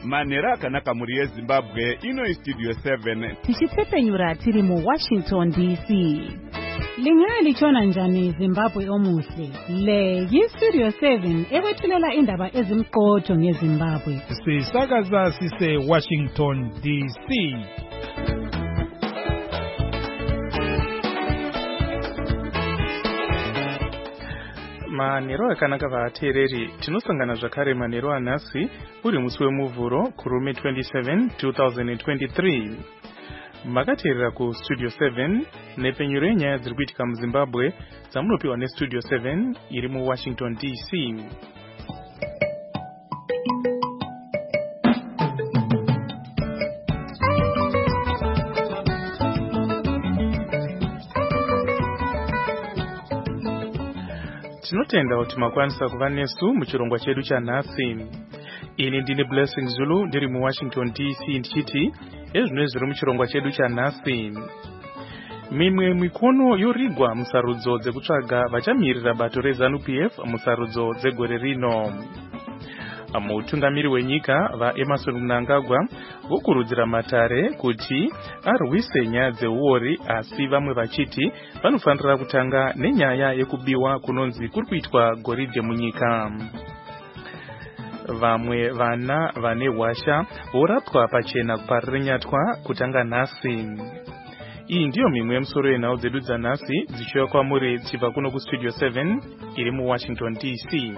Manhero akanaka muri yeZimbabwe ino Studio 7 tichitsepenyura tiri mu Washington DC. Lingalichona njani Zimbabwe omuhle? Le yi-Studio 7 ekwethulela indaba ezimqotho ngeZimbabwe. Sisakaza sise Washington DC. Manhero akanaka vateereri, tinosangana zvakare manhero anhasi uri musi wemuvhuro kurume 27 2023. Makateerera ku Studio 7 nepenyuro yenyaya dziri kuitika muZimbabwe dzamunopiwa neStudio 7 iri mu Washington DC. Tinotenda kuti makwanisa kuva nesu muchirongwa chedu chanhasi. Ini ndine Blessing Zulu ndiri mu Washington DC ndichiti ezvino zviri muchirongwa chedu chanhasi. Mimwe mikono yorigwa musarudzo dzekutsvaga vachamirira bato reZANU-PF musarudzo dzegore rino. Mutungamiri wenyika vaEmmerson Mnangagwa vokurudzira Matare kuti arwise nyaya dzeuori, asi vamwe vachiti vanofanira kutanga nenyaya yekubiwa kunonzi kuri kuitwa goridhe munyika. Vamwe vana vane hwasha vorapwa pachena kuparirenyatwa kutanga nhasi. Iyi ndiyo mimwe yemusoro yenhau dzedu dzanhasi dzichiuya kwamuri dzichibva kuno kuStudio 7 iri mu Washington DC.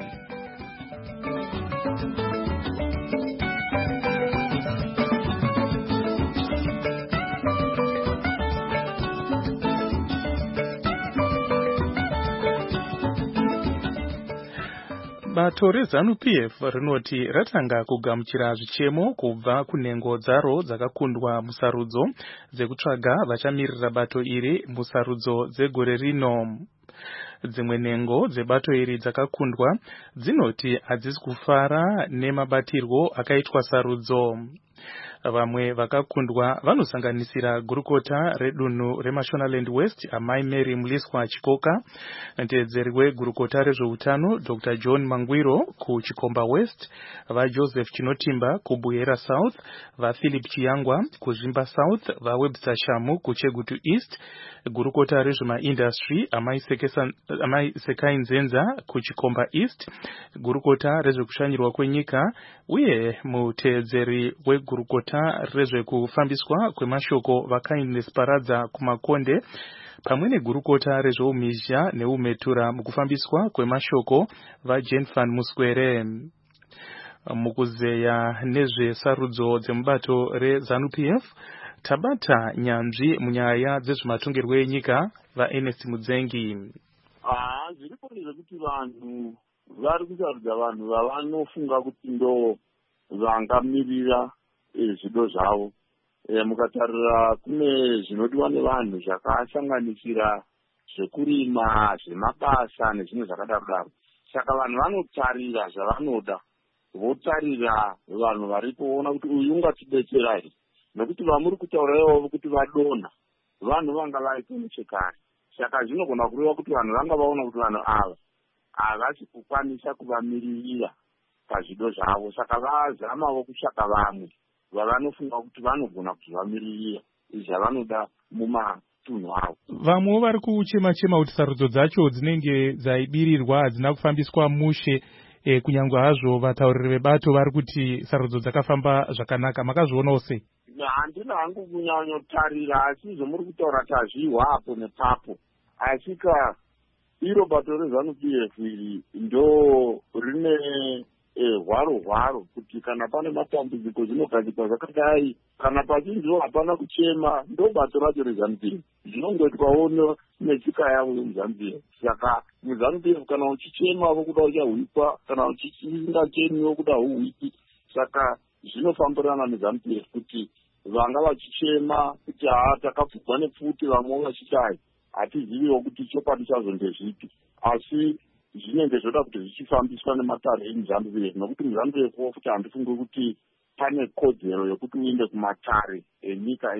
Bato reZANU-PF rinoti ratanga kugamuchira zvichemo kubva kunhengo dzaro dzakakundwa musarudzo dzekutsvaga vachamirira bato iri musarudzo dzegore rino. Dzimwe nhengo dzebato iri dzakakundwa dzinoti hadzisi kufara nemabatirwo akaitwa sarudzo. Vamwe vakakundwa vanosanganisira gurukota redunhu reMashonaland West Amai Mary Muliswa Chikoka, mutevedzeri wegurukota rezveutano Dr. John Mangwiro kuChikomba West, vaJoseph Chinotimba kuBuyera South, vaPhilip Chiyangwa kuZvimba South, vaWebster Shamu kuChegutu East, gurukota rezvemaindustry Amai Sekai Nzenza kuChikomba East, gurukota rezvekushanyirwa kwenyika uye mutevedzeri wegurukota rezvekufambiswa kwemashoko vaKindness Paradza kuMakonde, pamwe negurukota rezveumhizha neumhetura mukufambiswa kwemashoko vaJane Van Muswere. Mukuzeya nezvesarudzo dzemubato reZANU-PF tabata nyanzvi munyaya dzezvematongerwo enyika vaErnest Mudzengi. Zviripo zvekuti vanhu vari kusarudza vanhu vavanofunga kuti ndo vangamirira zvido zvavo. Mukatarira kune zvinodiwa nevanhu zvakasanganisira zvekurima, zvemabasa nezvimwe zvakadaro. Saka vanhu vanotarira zvavanoda, votarira vanhu varipo voona kuti uyu ungatidetsera here, nokuti vamuri kutaurawo kuti vadonha vanhu vanga varipo nechekare. Saka zvinogona kureva kuti vanhu vanga vaona kuti vanhu ava havasi kukwanisa kuvamiririra pazvido zvavo, saka vazamawo kutsvaka vamwe vavanofunga kuti vanogona kuzvivamiririra zvavanoda mumatunhu avo. Vamwewo vari kuchema-chema kuti sarudzo dzacho dzinenge dzaibirirwa hadzina kufambiswa mushe, kunyange hazvo vatauriri vebato vari kuti sarudzo dzakafamba zvakanaka. Makazvionawo sei? Handina hangu kunyanyotarira, asi zvomuri kutaura tazvihwa apo nepapo. Asika iro bato reZANU-PF iri ndo rine hwaro kuti kana pane matambudziko zvinogadzikwa zvakadai, kana pachinziwo hapana kuchema, ndo bato racho reZANU-PF zvinongoitwawo netsika yavo yemuZANU-PF. Saka muZANU-PF kana uchichema vokuda uchahwikwa, kana uchisingachemi vokuda huhwiki. Saka zvinofambirana neZANU-PF kuti vanga vachichema kuti takapfugwa nepfuti, vamwe vachiti hatiziviwo kuti chokwadi chazvo ndezvipi, asi zvinenge zvoda kuti zvichifambiswa nematare emuZANU-PF, nokuti muZANU-PF futi handifungi kuti pane kodzero yokuti uende kumatare enyika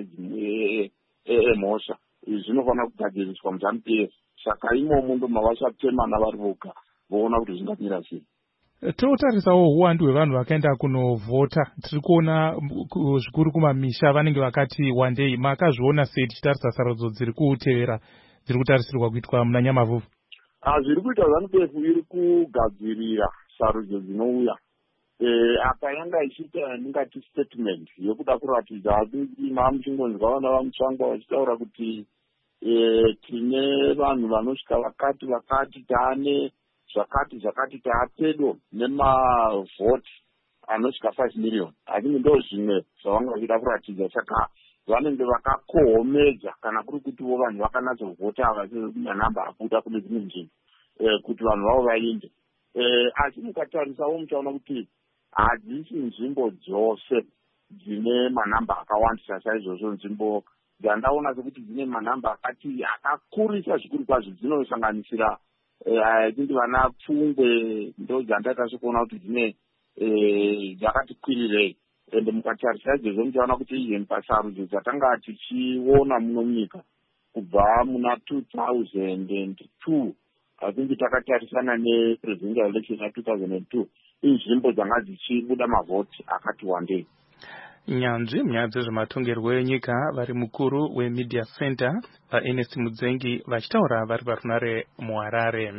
emhosva. Zvinofanira kugadziriswa muZANU-PF. Saka imomo ndo mavachatema navari voga voona kuti zvingamira sei. Totarisawo uwandu hwevanhu vakaenda kunovhota. Tiri kuona zvikuru kumamisha vanenge vakati wandei. Makazviona sei tichitarisa sarudzo dziri kutevera dziri kutarisirwa kuitwa muna Nyamavhuvhu? Zviri kuita ZANU-PF iri kugadzirira sarudzo dzinouya. Apa yanga ichiita yandingati statement yokuda kuratidza muchingonzwa vana vamutsvangwa vachitaura kuti tine vanhu vanosvika vakati taane zvakati taapedo nemavhoti anosvika 5 million. Hakini ndo zvimwe zvavanga vachida kuratidza. Saka vanenge vakakohomedza kana kuri kutiwo vanhu vakanatsovhota vasinamba abuda kune dzimwe nzvimbo kuti vanhu vavo vainde. Asi mukatarisawo muchaona kuti hadzisi nzvimbo dzose dzine manhamba akawandisa saizvozvo. Nzvimbo dzandaona sekuti dzine manhamba akakurisa zvikuru kwazvo dzinosanganisira kuti vana Pfungwe ndo dzandaita sokuona kuti dzine dzakati kwirirei. Ende mukatarisa izvozvo muchaona kuti even pasarudzo dzatanga tichiona muno munyika kubva muna 2002 hatingi takatarisana nepresidential election ya 2002 inzvimbo dzanga dzichibuda mavhoti akati wandei. Nyanzvi munyaya dzezvematongerwo enyika vari mukuru weMedia Center vaEnest Mudzengi vachitaura vari parunare muHarare.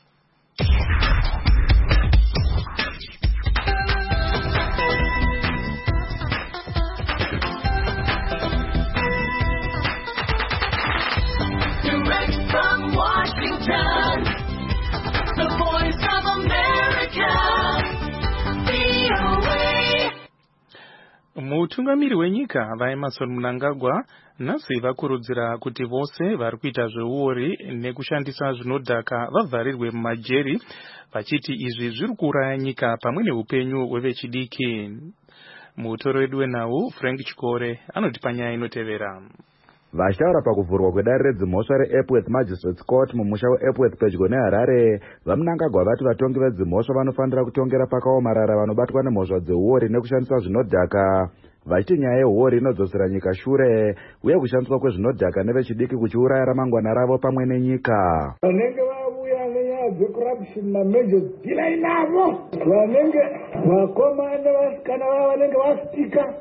Mutungamiri wenyika vaEmmerson Mnangagwa nhasi vakurudzira kuti vose vari kuita zveuori nekushandisa zvinodhaka vavharirwe mumajeri, vachiti izvi zviri kuuraya nyika pamwe neupenyu hwevechidiki. Mutoro wedu wenhau Frank Chikore anotipa nyaya inotevera. Vachitaura pakuvhurwa kwedare redzimhosva reEpworth Magistrates Court mumusha weEpworth pedyo neHarare, vaMnangagwa vati vatongi vedzimhosva vanofanira kutongera pakaomarara vanobatwa nemhosva dzeuori nekushandisa zvinodhaka, vachiti nyaya yeuori inodzosera nyika shure uye kushandiswa kwezvinodhaka nevechidiki kuchiuraya ramangwana ravo pamwe nenyika. Vanenge vabuya nenyaya dzecorruption mamejo dila inavo, vanenge vakoma nevasikana vavo vanenge vastika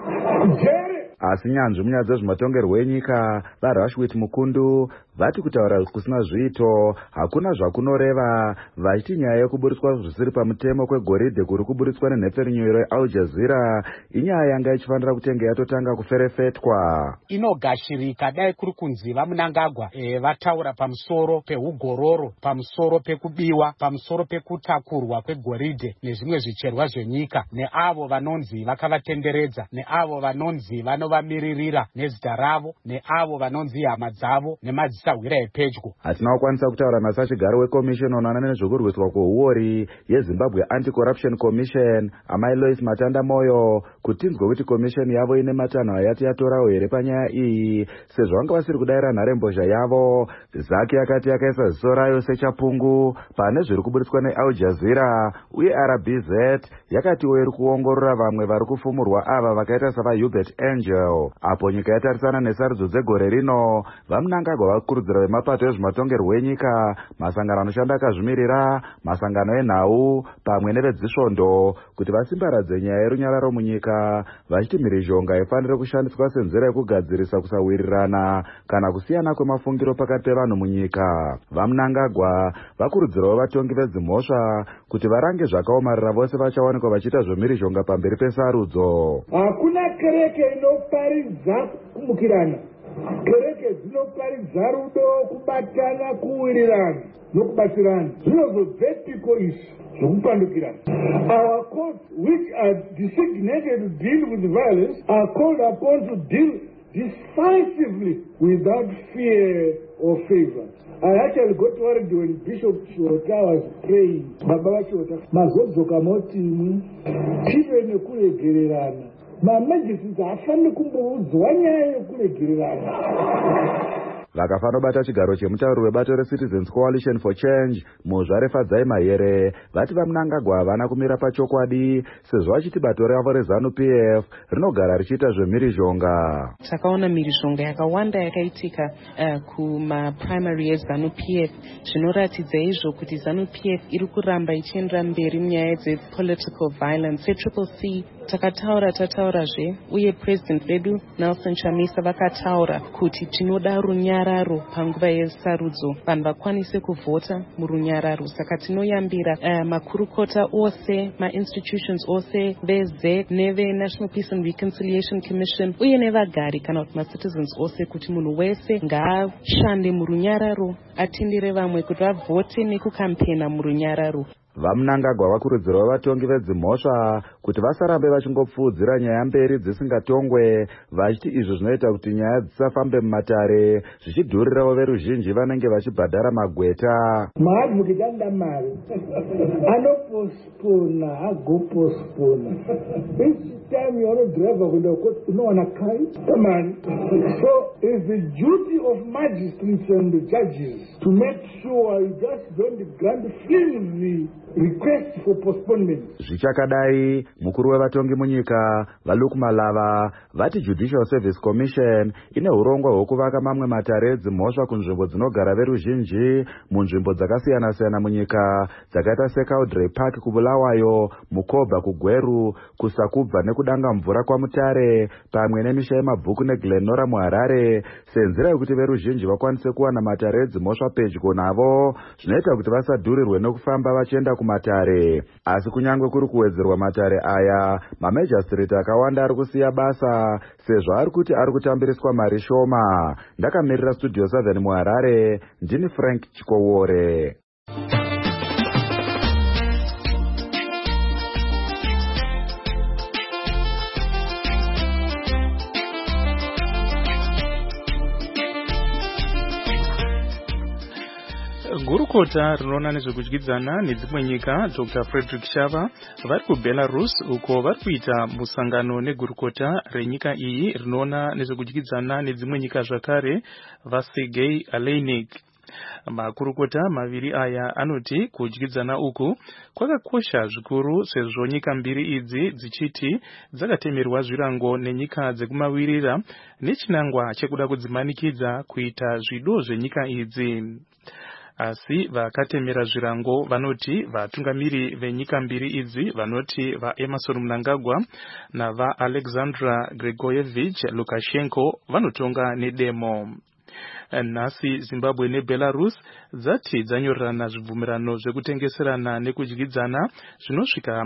jeri. Asi nyanzvi munyaya dzezvematongerwo enyika vaRashwit Mukundu vati kutaura kusina zviito hakuna zvakunoreva, vachiti nyaya yekuburitswa zvisiri pamutemo kwegoridhe kuri kuburitswa nenhepfenyuro yeAl Jazeera inyaya yanga ichifanira kutenge yatotanga kuferefetwa. Inogashirika dai kuri kunzi vaMnangagwa vataura pamusoro peugororo, pamusoro pekubiwa, pamusoro pekutakurwa kwegoridhe nezvimwe zvicherwa zvenyika neavo vanonzi vakavatenderedza, neavo vanonzi vanovamiririra nezita ravo, neavo vanonzi hama dzavo nemadzisahwira epedyo. Hatina kukwanisa kutaura nasachigaro wekomishoni unoona nezvekurwiswa kweuori yeZimbabwe Anti-Corruption Commission amai Lois Matanda Moyo kuti tinzwe kuti komishoni yavo ine matanho yati yatorawo here panyaya iyi, sezvo vanga vasiri kudayira nharembozha yavo. Zaki yakati yakaisa ziso rayo sechapungu pane zviri kuburitswa neAl Jazeera uye RBZ yakatiwo iri kuongorora vamwe vari kufumurwa ava vakaita savaHubert Angel. Apo nyika yatarisana nesarudzo dzegore rino, vaMnangagwa vakurudzira vemapato ezvematongerwo enyika, masangano anoshanda akazvimirira, masangano enhau pamwe nevedzisvondo kuti vasimbaradze nyaya yerunyararo munyika, vachiti mhirizhonga ifanire kushandiswa senzira yekugadzirisa kusawirirana kana kusiyana kwemafungiro pakati pevanhu munyika. VaMnangagwa vakurudzirawo vatongi vedzimhosva kuti varange zvakaomarara vose vachawanikwa vachiita zvemhirizhonga pamberi pesarudzo. Hakuna kereke inoparidza kumukirana, kereke dzinoparidza rudo, kubatana, kuwirirana nokubatsirana. Zvinozvo vertical izvi zvokupandukirana. Our courts which are designated to deal with violence are called upon to deal decisively without fear or favor. I actually got worried when Bishop Chota was praying. Baba Chota, mazodzoka moti tive nekuregererana. Mamajisisi hafaniri kumboudzwa nyaya yekuregererana. vakafanobata chigaro chemutauri webato reCitizens Coalition for Change Muzvare Fadzai Mahere vati vaMnangagwa havana kumira pachokwadi sezvo vachiti bato ravo reZANU-PF rinogara richiita zvemhirizhonga. Takaona mhirizhonga yakawanda yakaitika kumaprimary eZANU-PF zvinoratidza izvo kuti ZANU-PF iri kuramba ichiendera mberi munyaya dzepolitical violence. seCCC tataurazve uye president vedu Nelson Chamisa vakataura kuti tinoda runyararo panguva yesarudzo, vanhu vakwanise kuvhota murunyararo. Saka tinoyambira makurukota ose, ma-institutions ose, veZEC neve-National Peace and Reconciliation Commission uye nevagari kana kuti ma-citizens ose kuti munhu wese ngaashande murunyararo, atendere vamwe kuti vavhote nekukampena murunyararo. VaMnangagwa vakurudzirwa vatongi vedzimhosva kuti vasarambe vachingopfuudzira nyaya mberi dzisingatongwe, vachiti izvo zvinoita kuti nyaya dzisafambe mumatare zvichidhurirawo veruzhinji vanenge vachibhadhara magweta. Maadvocate anda mari anopospona agopospona. Each time you want to drive kuenda court unowana kai. Come on. So it's the duty of magistrates and the judges to make sure you just don't grant flimsy request for postponement. Zvichakadai, mukuru wevatongi munyika Valuku Malava vati Judicial Service Commission ine urongwa hwekuvaka mamwe matare edzimhosva kunzvimbo dzinogara veruzhinji munzvimbo dzakasiyana-siyana munyika dzakaita seCaudray Park kuBulawayo, Mukobha kuGweru, kuSakubva nekudanga mvura kwaMutare pamwe nemisha yemabhuku neGlenora muHarare senzira yekuti veruzhinji vakwanise kuwana matare edzimhosva pedyo navo zvinoita kuti vasadhurirwe nekufamba vachienda kumatare. Asi kunyangwe kuri kuwedzerwa matare aya, mamejistreti akawanda ari kusiya basa sezvo ari kuti ari kutambiriswa mari shoma. Ndakamirira Studio 7 muHarare, ndini Frank Chikowore. Gurukota rinoona nezvekudyidzana nedzimwe nyika Dr. Frederick Shava vari kuBelarus uko vari kuita musangano negurukota renyika iyi rinoona nezvekudyidzana nedzimwe nyika zvakare vaSergei Aleynik. Makurukota maviri aya anoti kudyidzana uku kwakakosha zvikuru sezvo nyika mbiri idzi dzichiti dzakatemerwa zvirango nenyika dzekumawirira nechinangwa chekuda kudzimanikidza kuita zvido zvenyika idzi. Asi vakatemera zvirango vanoti vatungamiri venyika mbiri idzi vanoti vaEmerson Mnangagwa navaAlexandra Grigorievich Lukashenko vanotonga nedemo. Nhasi Zimbabwe neBelarus dzati dzanyorerana zvibvumirano zvekutengeserana nekudyidzana zvinosvika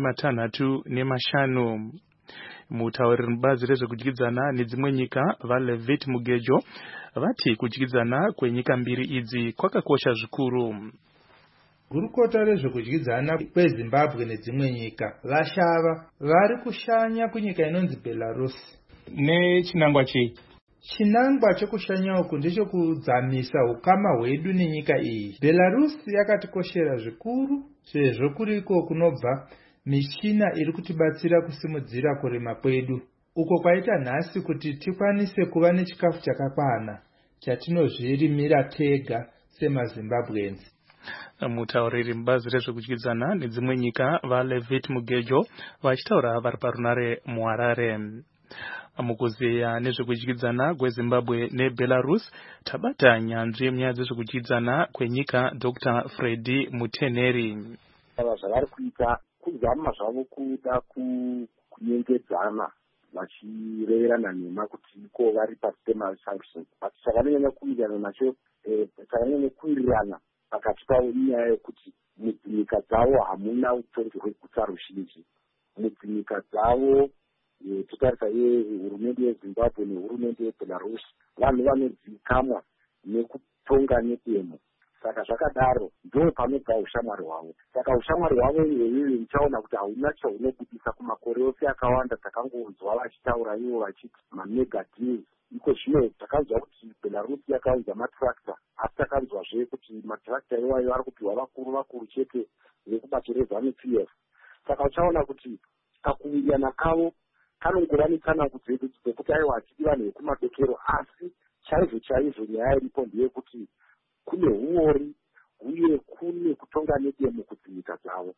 65. Mutauriri mubazi rezvekudyidzana nedzimwe nyika vaLevit Mugejo vati kudyidzana kwenyika mbiri idzi kwakakosha zvikuru. Gurukota rezvekudyidzana kweZimbabwe nedzimwe nyika vaShava vari kushanya kunyika inonzi Belarus. Nechinangwa chii? Chinangwa chekushanya uku ndechekudzamisa ukama hwedu nenyika iyi. Belarus yakatikoshera zvikuru sezvo kuriko kunobva michina iri kutibatsira kusimudzira kurema kwedu, uko kwaita nhasi kuti tikwanise kuva nechikafu chakakwana chatinozvirimira tega semaZimbabwenzi. Mutauriri mubazi rezvekudyidzana nedzimwe nyika vaLevit Mugejo vachitaura vari parunare muHarare. Mukuzeya nezvekudyidzana kweZimbabwe neBelarus tabata nyanzvi yemunyaya dzezvekudyidzana kwenyika Dr. Freddy Muteneri. Zvavari kuita kuzama zvavo kuda kunyengedzana vachireyerana nhema kuti iko vari pasitema sanctions, but chakanonyanya kuwirirana nacho chakanyanya kuwirirana pakati pavo inyaya yekuti mudzinyika dzavo hamuna utongi hweguta ruzhinji. Mudzinyika dzavo totarisa hurumende yeZimbabwe nehurumende yeBelarus vanhu vanodzikamwa nekutonga nedemo. Saka zvakadaro ndo panobva ushamwari hwavo. Saka ushamwari hwavo iyoyo uchaona kuti hauna chaunobudisa kumakore ose akawanda takangonzwa vachitaura ivo vachiti mamega deals. Iko zvino takanzwa kuti Belarus yakaunza matractor, asi takanzwazve kuti matractor iwayo ari kupiwa vakuru chete vekubato reZANU-PF. Saka uchaona kuti kakuwirirana kavo kanongova netsanango dzedu dzekuti aiwa hatidi vanhu vekumadokero, asi chaizvo nyaya iripo ndeyekuti kune uori uye kune kutonga nedemo kudzinyika dzavo.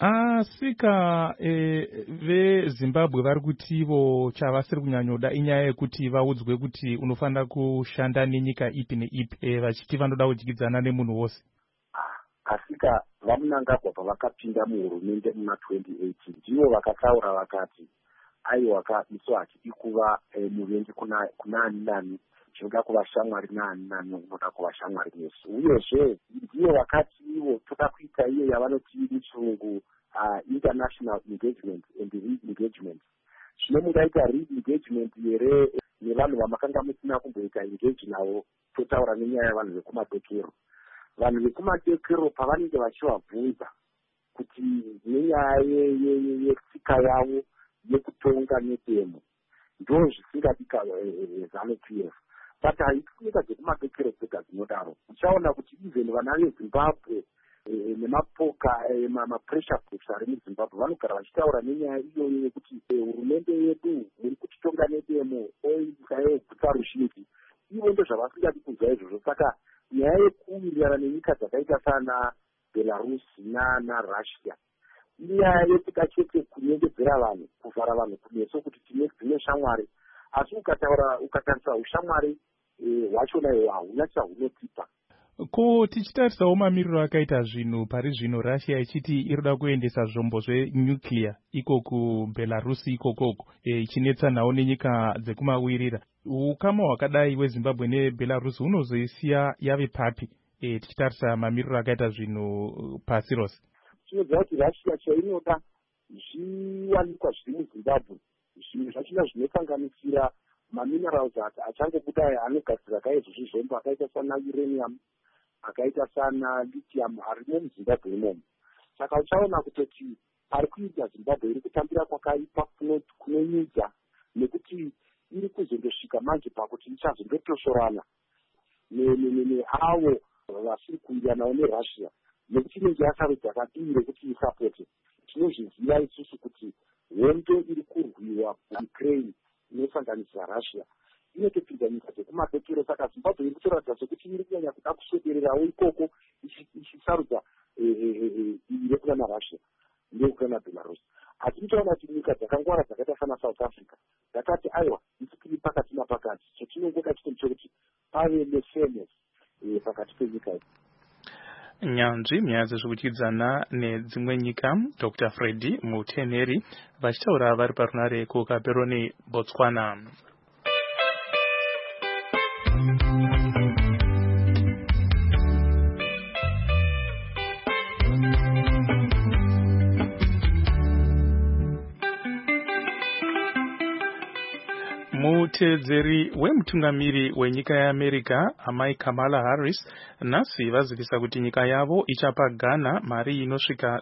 Asika veZimbabwe vari kuti ivo chavasiri kunyanyoda inyaya yekuti vaudzwe kuti unofanira kushanda nenyika ipi neipi, vachiti vanoda kudyidzana nemunhu wose. Asika vamunangagwa pavakapinda muhurumende muna 2018 ndivo vakataura vakati aiwa isu hatidi kuva muvengi kuna ani nani, tinoda kuva shamwari naani nani unoda kuva shamwari nesu. Uyezve ndivo vakati ivo toda kuita iyo yavanoti muchirungu international engagement and re-engagement. Zvino mungaita re-engagement here nevanhu vamakanga musina kumboita engage navo, totaura nenyaya yavanhu vekumadokero. Vanhu vekumadokero pavanenge vachivabvunza kuti nenyaya yetsika yavo yekutonga nedemo ndo zvisingadika ZANU-PF. But haikunyika dzekumadokero dzega dzinodaro. Uchaona kuti even vana veZimbabwe nemapoka mapressure groups ari muZimbabwe vanogara vachitaura nenyaya iyoyo yekuti hurumende yedu muri kutitonga nedemo oisa yegutsa ruzhinji. Ivo ndo zvavasingadi kuzwa izvozvo. Saka nyaya yekuwirirana nenyika dzakaita sana Belarus naRussia inyaya yekuda chete kunyengedzera vanhu, kuvhara vanhu kumeso kuti tine dzimwe shamwari, asi ukatarisa ushamwari hwachona iwo hauna chahunotipa. Ko tichitarisawo mamiriro akaita zvinhu pari zvino, Russia ichiti irikuda kuendesa zvombo zvenuclear iko kuBelarus ikokoko, ichinetsanawo nenyika dzekumawirira. Ukama hwakadai weZimbabwe neBelarus hunozoisiya yave papi tichitarisa mamiriro akaita zvinhu pasi rose? Tinoziva kuti Russia chainoda zviwanikwa zviri muZimbabwe, zvimwe zvachona zvinosanganisira maminerals achangobuda anogadzira kaizvo zvizvombo akaita sana uranium, akaita sana lithium arimo muZimbabwe imomo. Saka uchaona kutoti pari kuita Zimbabwe iri kutambira kwakaipa kunonyudza, nekuti iri kuzondosvika manje pakuti ichazondotosvorana neavo vasiri kuwiriranawo neRussia, nekuti inenge yasarudza kadii rekuti isapote. Tinozviziva isusu kuti hondo iri kurwiwa kuUkraine inosanganisira Russia inotopinda nyika dzekumadokero. Saka Zimbabwe iri kutoratidza sekuti iri kunyanya kuda kuswedererawo ikoko ichisarudza rekuna naRussia ndekuna naBelarus. Asi tinoona kuti nyika dzakangwara dzakaita sana South Africa dzakati aiwa isi tiri pakati napakati, chotinongoda chito kuti pave nefairness pakati penyika idzi. Nyanzvi nyaya dzezvekudyidzana nedzimwe nyika, Dr. Freddy Muteneri vachitaura vari parunare kuKaperoni, Botswana. Mutedzeri wemutungamiri wenyika yeAmerica amai Kamala Harris nhasi vazivisa kuti nyika yavo ichapa Ghana mari inosvika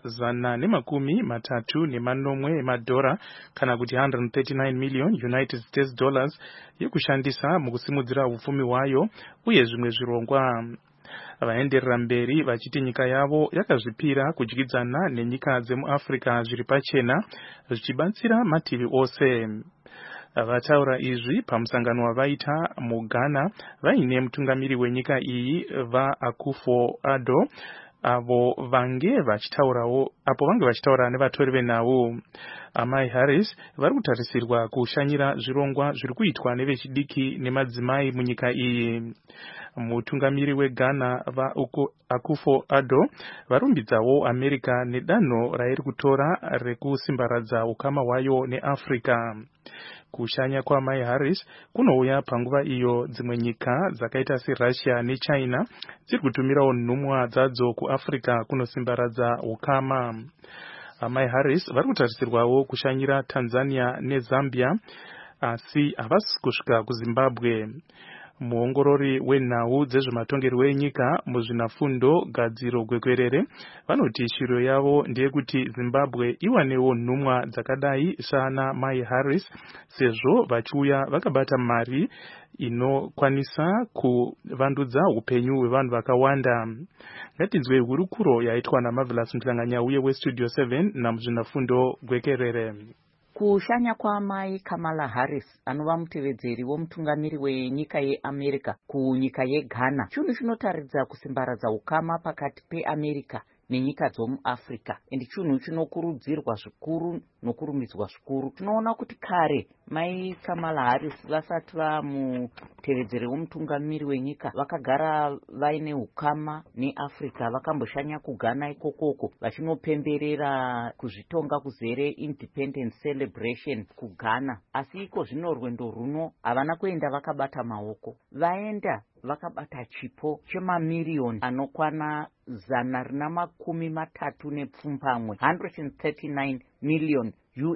$139 emadhora kana kuti 139 million United States dollars yekushandisa mukusimudzira upfumi hwayo uye zvimwe zvirongwa. Vaenderera mberi vachiti nyika yavo yakazvipira kudyidzana nenyika dzemuAfrica zviri pachena zvichibatsira mativi ose. Vataura izvi pamusangano wavaita muGhana vaine mutungamiri wenyika iyi vaAkufo-Addo avo vange vachitaura nevatori venhau. Amai Harris vari kutarisirwa kushanyira zvirongwa zviri kuitwa nevechidiki nemadzimai munyika iyi. Mutungamiri weGhana vaAkufo-Addo varumbidzawo America nedanho rairi kutora rekusimbaradza ukama hwayo neAfrica. Kushanya kwaMai Harris kunouya panguva iyo dzimwe nyika dzakaita seRussia neChina dziri kutumirawo nhumwa dzadzo kuAfrica kunosimbaradza ukama. Amai Harris vari kutarisirwawo kushanyira Tanzania neZambia asi havasi kusvika kuZimbabwe. Muongorori wenhau dzezvematongerwo enyika muzvinafundo gadziro gwekwerere vanoti shiro yavo ndeyekuti Zimbabwe iwanewo nhumwa dzakadai sana Mai Harris sezvo vachiuya vakabata mari inokwanisa kuvandudza upenyu hwevanhu vakawanda. Ngatinzwe hurukuro yaitwa naMarvelous Mhlanganya uye weStudio 7 namuzvinafundo gwekerere. Kushanya kwaamai Kamala Harris anova mutevedzeri womutungamiri wenyika yeAmerica kunyika yeGhana chinhu chinotaridza kusimbaradza ukama pakati peAmerica nenyika dzomuAfrica, endi chinhu chinokurudzirwa zvikuru nokurumbidzwa zvikuru. Tinoona kuti kare mai Kamala Harris vasati vamutevedzeri womutungamiri wenyika vakagara vaine ukama neAfrica, vakamboshanya kuGhana ikokoko vachinopemberera kuzvitonga kuzere independence celebration kuGhana, asi iko zvino rwendo runo havana kuenda vakabata maoko, vaenda vakabata chipo chemamiriyoni anokwana 139 $139 million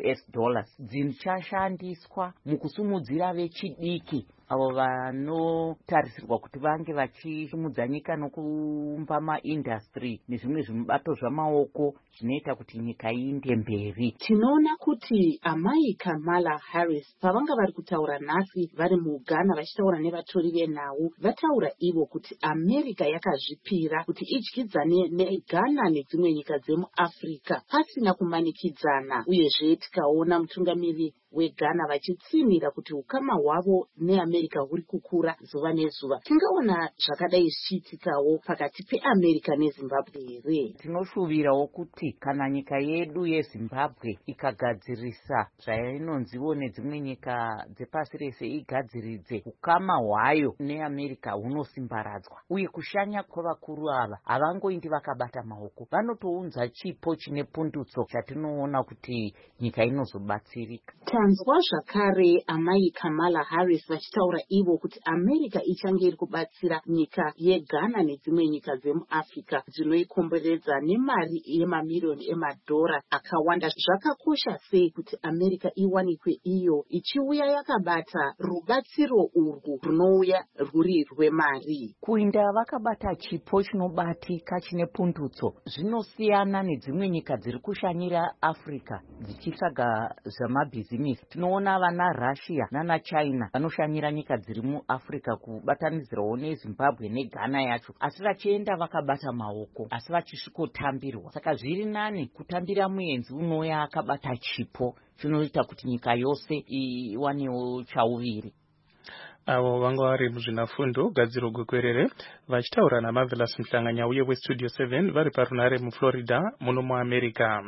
dzichashandiswa mukusumudzira vechidiki avo vanotarisirwa kuti vange vachisumudza nyika nokumba maindastry nezvimwe zvimubato zvamaoko zvinoita kuti nyika iinde mberi. Tinoona kuti amai Kamala Harris pavanga vari kutaura nhasi vari muGhana vachitaura nevatori venhau, vataura ivo kuti America yakazvipira kuti idyidzane neGhana nedzimwe nyika dzemuAfrica pasina kumanikidzana, uyezve tikaona mutungamiri weGhana vachitsimira kuti ukama hwavo neAmerica huri kukura zuva nezuva. Tingaona zvakadai zvichiitikawo pakati peAmerica neZimbabwe here? Tinoshuvirawo kuti kana nyika yedu yeZimbabwe ikagadzirisa zvainonziwo nedzimwe nyika dzepasi rese igadziridze ukama hwayo neAmerica hunosimbaradzwa, uye kushanya kwavakuru ava havangoindi vakabata maoko, vanotounza chipo chine pundutso chatinoona kuti nyika inozobatsirika. Tanzwa zvakare amai Kamala Harris vachitaura ivo kuti America ichange iri kubatsira nyika yeGhana nedzimwe nyika dzemuAfrica dzinoikomberedza nemari yemamiriyoni emadhora akawanda. Zvakakosha sei kuti America iwanikwe iyo ichiuya yakabata rubatsiro urwu runouya rwuri rwemari? Kuinda vakabata chipo chinobatika chine pundutso zvinosiyana nedzimwe nyika dziri kushanyira Africa dzichitsvaga zvamabhizinesi. Tinoona vana Russia nana China vanoshanyira nyika dziri muAfrica kubatanidzirawo neZimbabwe neGhana yacho, asi vachienda vakabata maoko, asi vachisvikotambirwa. Saka zviri nani kutambira muenzi unouya akabata chipo chinoita kuti nyika yose iwanewo chauviri. Avo vanga vari muzvinafundo gadziro gwekwerere vachitaura naMarvelous Mhlanganya uye weStudio 7 vari parunare muFlorida muno muAmerica.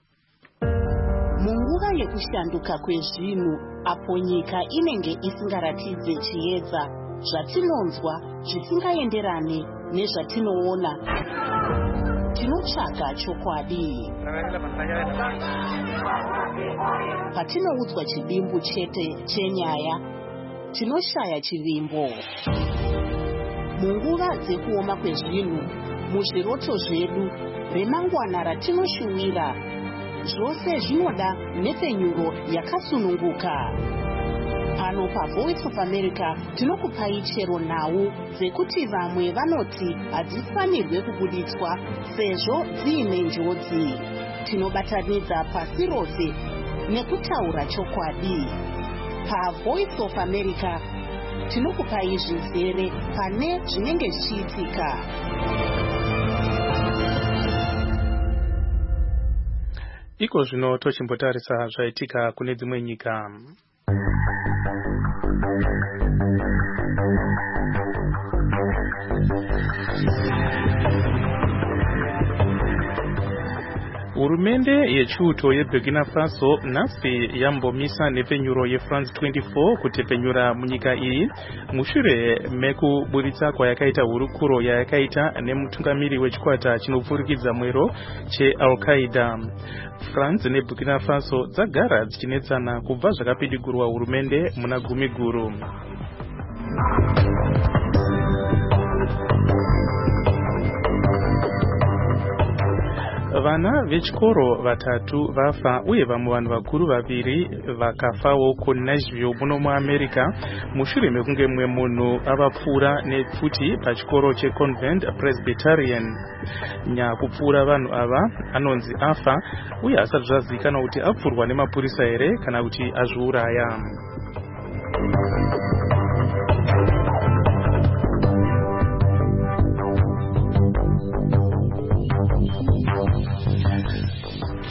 Munguva yekushanduka kwezvinhu, apo nyika inenge isingaratidze chiedza, zvatinonzwa zvisingaenderane nezvatinoona, tinotsvaga chokwadi. Patinoudzwa chivimbo chete chenyaya, tinoshaya chivimbo. Munguva dzekuoma kwezvinhu, muzviroto zvedu, remangwana ratinoshuvira, zvose zvinoda nepfenyuro yakasununguka. Pano paVoice of America tinokupai chero nhau dzekuti vamwe vanoti hadzifanirwe kubuditswa sezvo dziine njodzi. Tinobatanidza pasi rose nekutaura chokwadi. PaVoice of America tinokupai zvizere pane zvinenge zvichiitika. Iko zvino tochimbotarisa zvaitika kune dzimwe nyika. Hurumende yechiuto yeBurkina Faso nhasi yambomisa nepfenyuro yeFrance 24 kutepfenyura munyika iyi mushure mekuburitsa kwayakaita hurukuro yayakaita nemutungamiri wechikwata chinopfurikidza mwero cheAl-Qaeda. France neBurkina Faso dzagara dzichinetsana kubva zvakapidigurwa hurumende muna gumiguru. Vana vechikoro vatatu vafa uye vamwe vanhu vakuru vaviri vakafawo kuNashville muno muAmerica mushure mekunge mumwe munhu avapfuura nepfuti pachikoro cheConvent Presbyterian. Nyakupfuura vanhu ava anonzi afa uye asati zvazivikanwa kuti apfurwa nemapurisa here kana kuti azviuraya.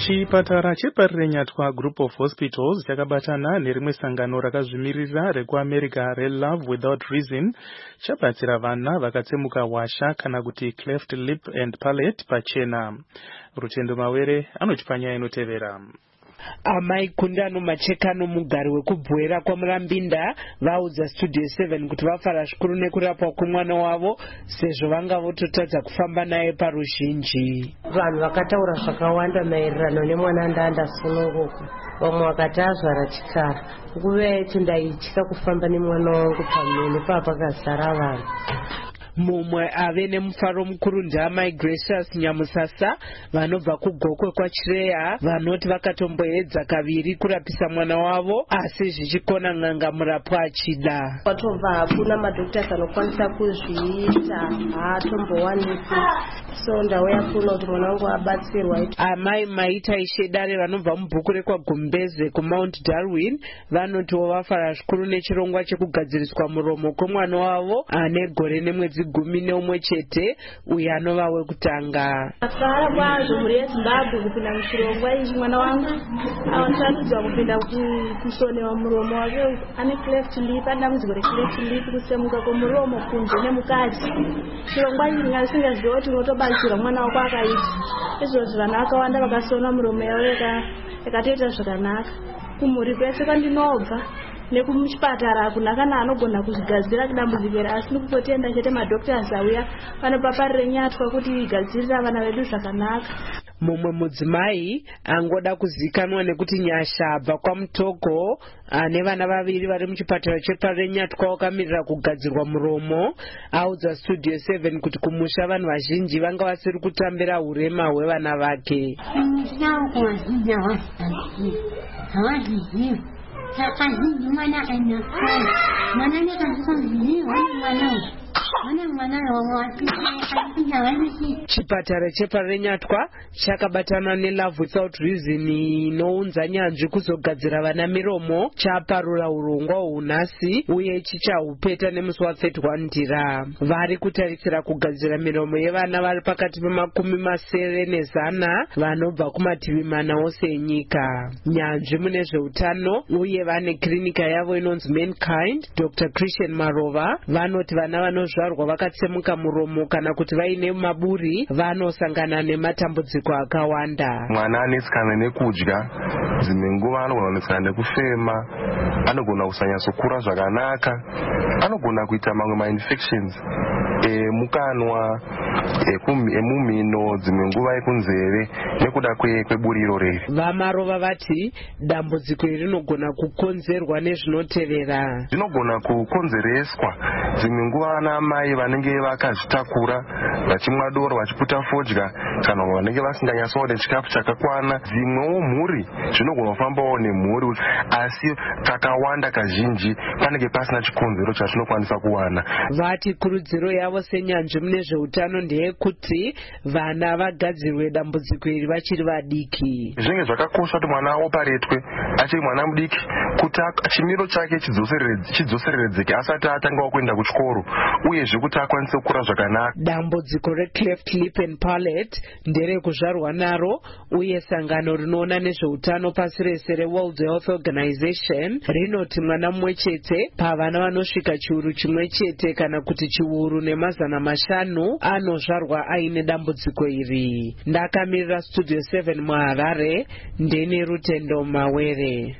Chipatara cheParirenyatwa Group of Hospitals chakabatana nerimwe sangano rakazvimirira rekuAmerica reLove Without Reason chabatsira vana vakatsemuka washa kana kuti cleft lip and palate pachena. Rutendo Mawere anotipanya inotevera. Amai Kundano Machekano mugari wekubwera kwaMurambinda vaudza Studio 7 kuti vafara zvikuru nekurapwa kwemwana wavo sezvo vanga vototadza kufamba naye paruzhinji. Vanhu vakataura zvakawanda maererano nemwana ndasununguka. Vamwe vakati azvara chikara. Nguva yacho ndaitya kufamba nemwana wangu pamene pakazara vanhu. Mumwe ave nemufaro mukuru ndaamai Gracious Nyamusasa vanobva kugokwe kwaChireya vanoti vakatomboedza kaviri kurapisa mwana wavo asi zvichikona n'anga murapwa achida. Patobva hakuna madhoktors anokwanisa kuzviita haatombowaniki, so ndauya kuno kuti mwana wangu abatsirwa. Amai Maita Ishedare vanobva mubhuku rekwaGumbeze kuMount Darwin vanotiwo vafara zvikuru nechirongwa chekugadziriswa muromo kwemwana wavo ane gore nemwedzi 11 chete uyo anova wekutanga. Akara kwazvo mhuri yeZimbabwe kupinda muchirongwa ichi mwana wangu awasarudzwa kupinda kusonewa muromo wake ane cleft lip, dambudziko recleft lip, kusemuka kwemuromo kunze nemukati. Chirongwa ichi ngasingaziva kuti unotobatsira mwana wako akaita izvozvo. Vanhu vakawanda vakasona muromo yavo ikatoita zvakanaka. Kumhuri kwese kwandinobva nekumuchipatara hakuna kana anogona kuzvigadzira kudambudzikira, asi nekutotenda chete madhoktors auya Parirenyatwa kuti igadzirira vana vedu zvakanaka. Mumwe mudzimai angoda kuzikanwa nekuti nyasha abva kwaMutoko ane vana vaviri vari muchipatara cheParirenyatwa wakamirira kugadzirwa muromo audza Studio 7 kuti kumusha vanhu vazhinji vanga vasiri kutambira urema hwevana vake. Chipatara cheParirenyatwa chakabatana neLove Without Reason inounza nyanzvi kuzogadzira vana miromo chaparura urongwa hwunhasi uye chichahupeta nemusi wa31 Ndira. Vari kutarisira kugadzira miromo yevana vari pakati pemakumi 700 ne100 vanobva kumativi mana ose enyika. Nyanzvi mune zveutano uye vane klinika yavo inonzi Mankind, Dr. Christian Marova vanoti vana vanozvarwa vakatsemuka muromo kana kuti vaine maburi vanosangana nematambudziko akawanda. Mwana anetsikana nekudya, dzimwe nguva anogona kunetsana nekufema, anogona kusanyatsokura zvakanaka, anogona kuita mamwe mainfections emukanwa, emumhino, dzimwe nguva ekunzeve nekuda kweburiro reri. Vamarova vati dambudziko iri rinogona kukonzerwa nezvinotevera. Rinogona kukonzereswa dzimwe nguva ana mai vanenge vakazvitakura vachimwa doro vachiputa fodya kana vanenge vasinganyatsoone chikafu chakakwana. Dzimwewo mhuri zvinogona kufambawo nemhuri asi kakawanda kazhinji panenge pasina chikonzero chazvinokwanisa kuwana. Vati kurudziro yavo senyanzvi mune zveutano ndeyekuti vana vagadzirwe dambudziko iri vachiri vadiki. Zvinenge zvakakosha kuti mwana aoparetwe achiri mwana mudiki kuti chimiro chake chidzosereredzeke asati atangawo kuenda kuchikoro uyezve kuti akwanise kukura zvakanaka. Dambudziko recleft lip and palate nderekuzvarwa naro uye sangano rinoona nezveutano pasi rese reWorld Health Organization rinoti mwana mumwe chete pavana vanosvika chiuru chimwe chete kana kuti chiuru nemazana 500 anozvarwa aine dambudziko iri. Ndakamirira Studio 7 muHarare ndini Rutendo Mawere.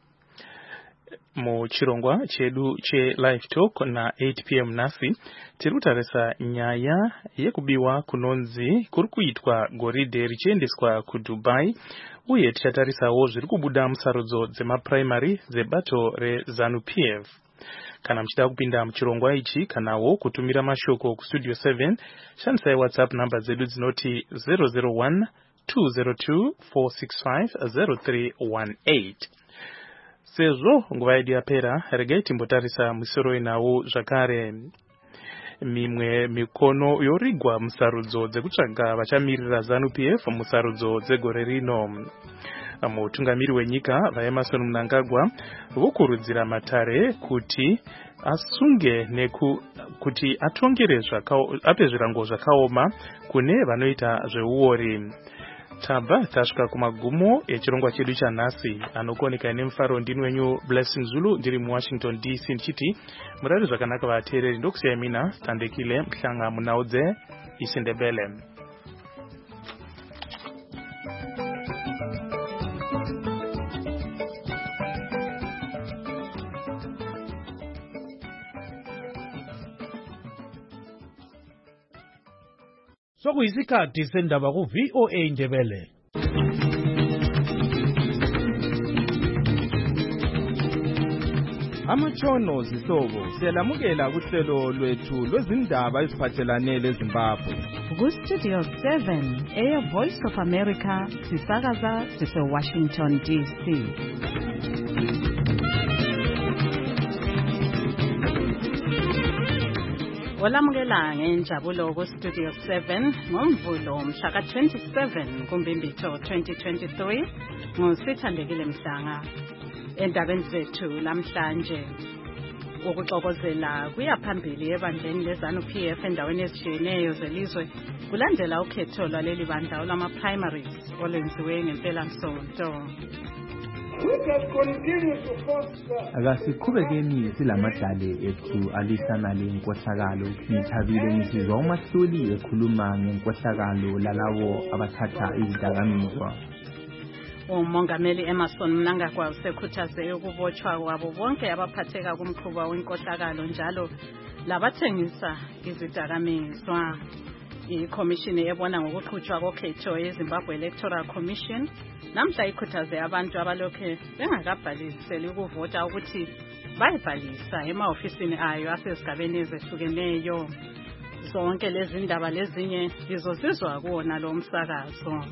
Muchirongwa chedu cheLive Talk na 8 p.m. nasi tiri kutarisa nyaya yekubiwa kunonzi kuri kuitwa goridhe richiendeswa kuDubai uye tichatarisawo zviri kubuda musarudzo dzemaprimary dzebato reZANU-PF. Kana mchida kupinda muchirongwa ichi kanawo kutumira mashoko kuStudio 7 shandisai WhatsApp namba zedu dzinoti 001 202 465 0318. Sezvo nguva yedu yapera, regai timbotarisa musoro inawo zvakare. Mimwe mikono yorigwa musarudzo dzekutsvaga vachamirira ZANU-PF musarudzo dzegore rino. Mutungamiri wenyika vaEmmerson Mnangagwa vokurudzira Matare kuti asunge kuti atongere ape zvirango zvakaoma kune vanoita zveuori. taba tasvika kumagumo echirongwa chedu chanhasi. Anokuoneka nemufaro ndini wenyu Blessing Zulu ndiri muWashington DC ndichiti murari zvakanaka vateereri. Ndokusiyai mina Tandekile Mhlanga munaudze isiNdebele. Sokuyisikhathi sendaba ku-VOA Ndebele. Amatshono zihlobo siyalamukela kuhlelo lwethu lwezindaba eziphathelane leZimbabwe. Ku-Studio 7 Air Voice of America sisakaza sise-Washington DC. Olamukela ngenjabulo ku-Studio 7 ngoMvulo mhla ka-27 kuMbimbithi 2023 nguSithandekile Mhlanga. Endabeni zethu namhlanje ukuxokozela kuya phambili ebandleni leZANU-PF endaweni ezitshiyeneyo zelizwe kulandela ukhetho lwaleli bandla lwama-primaries olwenziwe ngempelasonto. Akasiqhubekeni silamadlale ethu alisana lenkohlakalo. Ngithabile ngizizwa umahluli ekhuluma ngenkohlakalo lalabo abathatha izidakamizwa. Umongameli Emmerson Mnangagwa usekhuthaze ukubotshwa kwabo bonke abaphatheka kumkhuba wenkohlakalo njalo labathengisa izidakamizwa. Ikhomishini ebona ngokuqhutshwa kokhetho yeZimbabwe Electoral Commission namhla ikhuthaze abantu abalokhe bengakabhaliseli ukuvota ukuthi bayibhalisa emaofisini ayo asezigabeni ezehlukeneyo. Zonke lezi ndaba lezinye lizozizwa kuwona lo msakazo.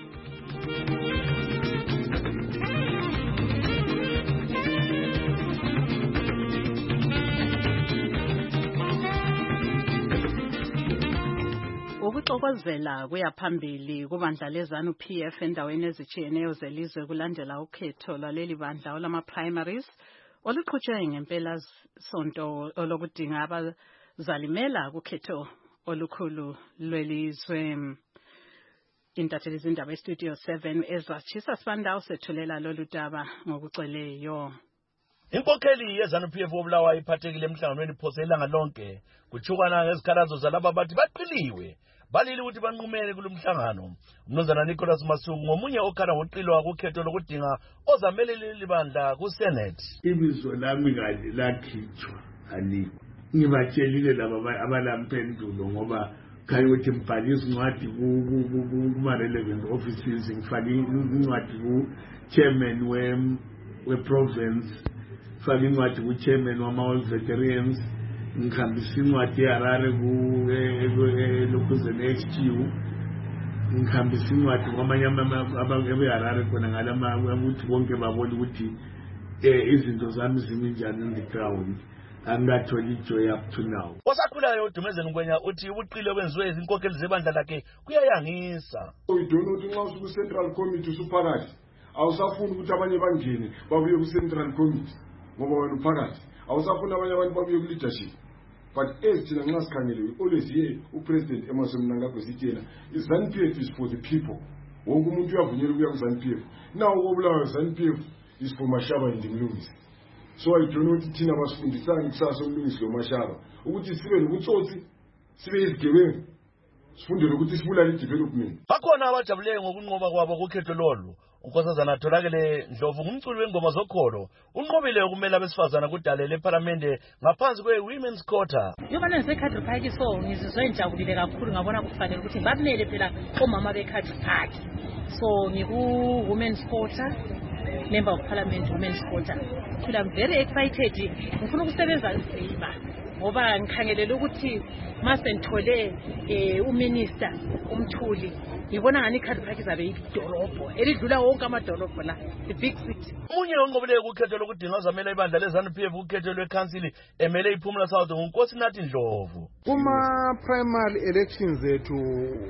Ukuxokozela kuya phambili kubandla leZANU-PF endaweni ezitshiyeneyo zelizwe kulandela ukhetho lwaleli bandla olama-primaries oluqhutshwe ngempela sonto olokudinga abazalimela kukhetho olukhulu lwelizwe. Intatheli zindaba eStudio 7 ezachisa Spandawo sethulela lolu daba ngokuceleyo. Inkokheli yeZANU-PF obulawayo iphathekile emhlanganweni phose ilanga lonke kuchukana ngezikhalazo zalabo bathi baqiliwe balile ukuthi banqumele kulomhlangano. Umnumzana Nicholas Masuku ngomunye okhala ngoqilwa kukhetho lokudinga ozamele leli bandla kuSenate. Ibizo lami kanje lakhitshwa alikho. Ngibatshelile laba abalampendulo ngoba khanye ukuthi mbhalise incwadi kuma-relevant offices, ngifake incwadi ku-chairman we-province, ngifake incwadi ku-chairman wama-all veterans, ngihambisa incwadi eHarare kulokuzene HQ, ngihambisa incwadi kwamanye abeHarare khona ngalama ukuthi bonke babone ukuthi izinto zami zimi njani on the ground. Angatholi joy up to now. Osakhulayo uDumezeni Ngwenya uthi ubuqile kwenziwe izinkokheli zebandla lakhe kuyayangisa. Uyidona ukuthi nxa usuku Central Committee usuphakathi awusafuni ukuthi abanye bangene babuye ku Central Committee ngoba wena uphakathi awusafuni abanye abantu babuye ku leadership. But thina nxa sikhangele always here uPresident Emmerson Mnangagwa sitshela iZANU-PF is for the people. Wonke umuntu uyavunyelwa ukuya ku ZANU-PF. Now ukubulawa ZANU-PF is for Mashaba and Mlungisi. So I don't know ukuthi thina basifundisana kusasa uMlungisi lo Mashaba ukuthi sibe nobutsotsi sibe izigebengu sifundele ukuthi sibulale i-development. Bakhona abajabuleke ngokunqoba kwabo kukhetho lolu. Unkosazana Tholakele Ndlovu ngumculi wengoma zokholo unqobile ukumela abesifazana kudale leParliament ngaphansi kwe-Women's Quota. Yobana ngiseCountry Park so ngizizwe ngijabulile kakhulu ngabona kufanele ukuthi ngibamele phela omama beCountry Park. So ngiku-Women's Quota, Member of Parliament Women's Quota. I'm very excited. Ngifuna ukusebenza nzima ngoba ngikhangelele ukuthi mase ngithole uMinister umthuli ngibona ngani iCountry Park izabe idolobho elidlula wonke amadolobho la, the big city. Umunye onqobile ukhetho lokudinga ozamela ibandla leZANU-PF ukhetho lweCouncil emele iPhumula South nguNkosinathi Ndlovu. Kuma primary elections zethu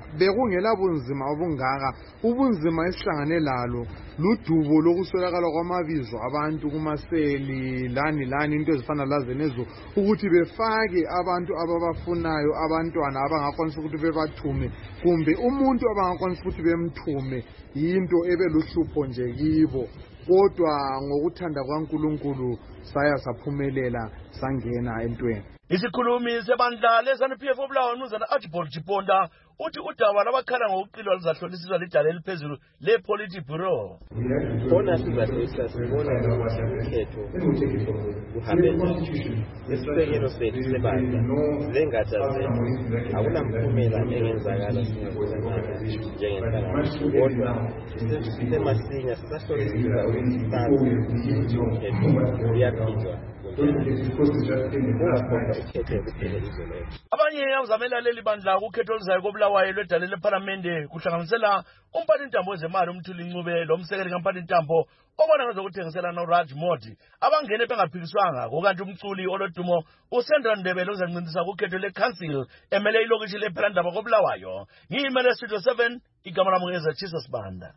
bekungela bunzima obungaka. Ubunzima esihlangane lalo ludubo lokuswelakala kwamabizo abantu kumaseli lani into ezifana lazenezo ukuthi befake abantu ababafunayo abantwana abangakwanisa ukuthi bebathume kumbe umuntu abangakwanisa ukuthi bemthume into ebeluhlupho nje kibo. Kodwa ngokuthanda kwaNkulunkulu saya saphumelela sangena entweni. Isikhulumi sebandla leZANU-PF obulawa uMnumzana Archibald Chiponda uthi udaba labakhala ngokuqilwa luzahlolisiswa lidala eliphezulu le-Politburo. Khona sizahlolisisa sibona ukhetho kuhambe isisekelo sethu sebandla lengatsha zethu akunamphumela engenzakala singabonakala njengenhlangano kodwa sisemasinya sisahlolisisa ukuthi ukhetho luyaphindwa. Abanye abazamela leli bandla ukhetho oluzayo kobulawayo lwedale lephalamende kuhlanganisela umphathintambo wezemali uMthuli Ncube lomsekeli kamphathintambo obona ngezokuthengiselana uRaj Modi abangene bengaphikiswanga kokanti umculi olodumo uSendra Ndebele uzancincisa kukhetho leCouncil emele ilokishi lephalandaba kobulawayo. Ngiyimele Studio 7 igama lami ngeZachisa Sibanda.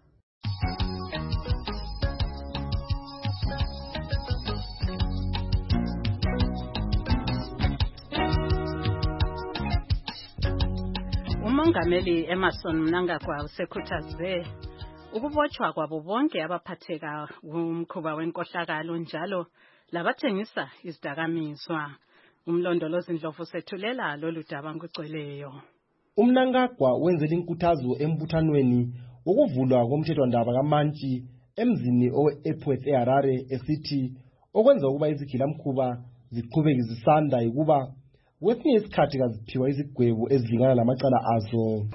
uMongameli Emmerson Mnangagwa usekhuthaze ukubotshwa kwabo bonke abaphatheka kumkhuba wenkohlakalo njalo labathengisa izidakamizwa. Umlondolozi Ndlovu sethulela lolu daba ngugcweleyo. uMnangagwa wenzela inkuthazo embuthanweni ukuvulwa komthethwandaba kaMantshi emzini oweEpworth eHarare esithi okwenza ukuba izigilamkhuba ziqhubeke zisanda ukuba kwesinye isikhathi kaziphiwa izigwebo ezilingana namacala azo.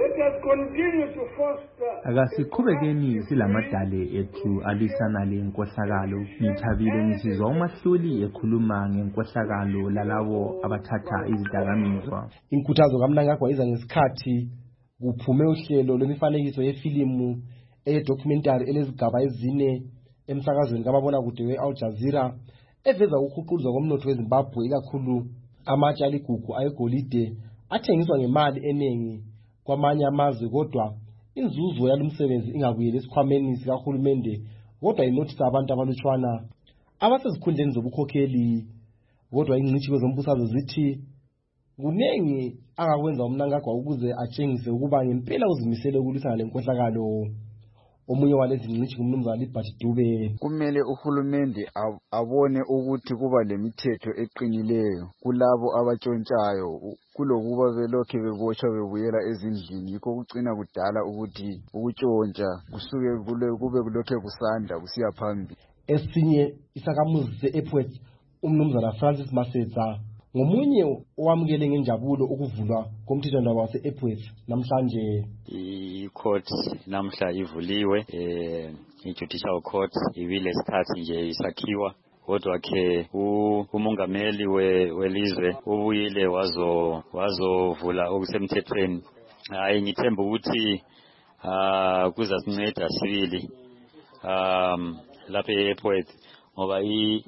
Akasiqhubekeni silamadale ethu alisana lenkohlakalo. Ngithabile ngisizwa uMahluli ekhuluma ngenkohlakalo lalabo abathatha izidakamizwa. Inkuthazo kaMnangagwa iza ngesikhathi kuphume uhlelo lwemifanekiso yefilimu edocumentary elezigaba ezine emsakazweni kamabonakude we-Al Jazeera eveza ukukhuquzwa komnotho weZimbabwe ikakhulu amatshe aligugu ayegolide athengiswa ngemali eningi kwamanye amazwe kodwa inzuzo yalomsebenzi ingabuyela esikhwameni sikahulumende kodwa inothisa abantu abalutshwana abasezikhundleni zobukhokheli. Kodwa ingcitshi kwezombusazwe zithi kunengi angakwenza uMnangagwa ukuze atshengise ukuba ngempela uzimisele ukulwisana lenkohlakalo. Omunye walezi ngcitshi kumnumzana Libert Dube. Kumele uhulumende abone ukuthi kuba lemithetho eqinileyo kulabo abatshontshayo kulokuba belokhe bebotshwa bebuyela ezindlini. Yikho kucina kudala ukuthi ukutshontsha kusuke kube kulokhe kusanda kusiya phambili. Esinye isakamuzi seEpworth umnumzana Francis Masetsa ngomunye owamukele ngenjabulo ukuvulwa komthethwandaba waseEpworth namhlanje. I-court namhla ivuliwe, i-judicial court ibile sikhathi nje isakhiwa kodwa ke umongameli welizwe ubuyile wazovula okusemthethweni. Hayi ngithemba ukuthi kuzasinceda sibili lapha eEpworth ngoba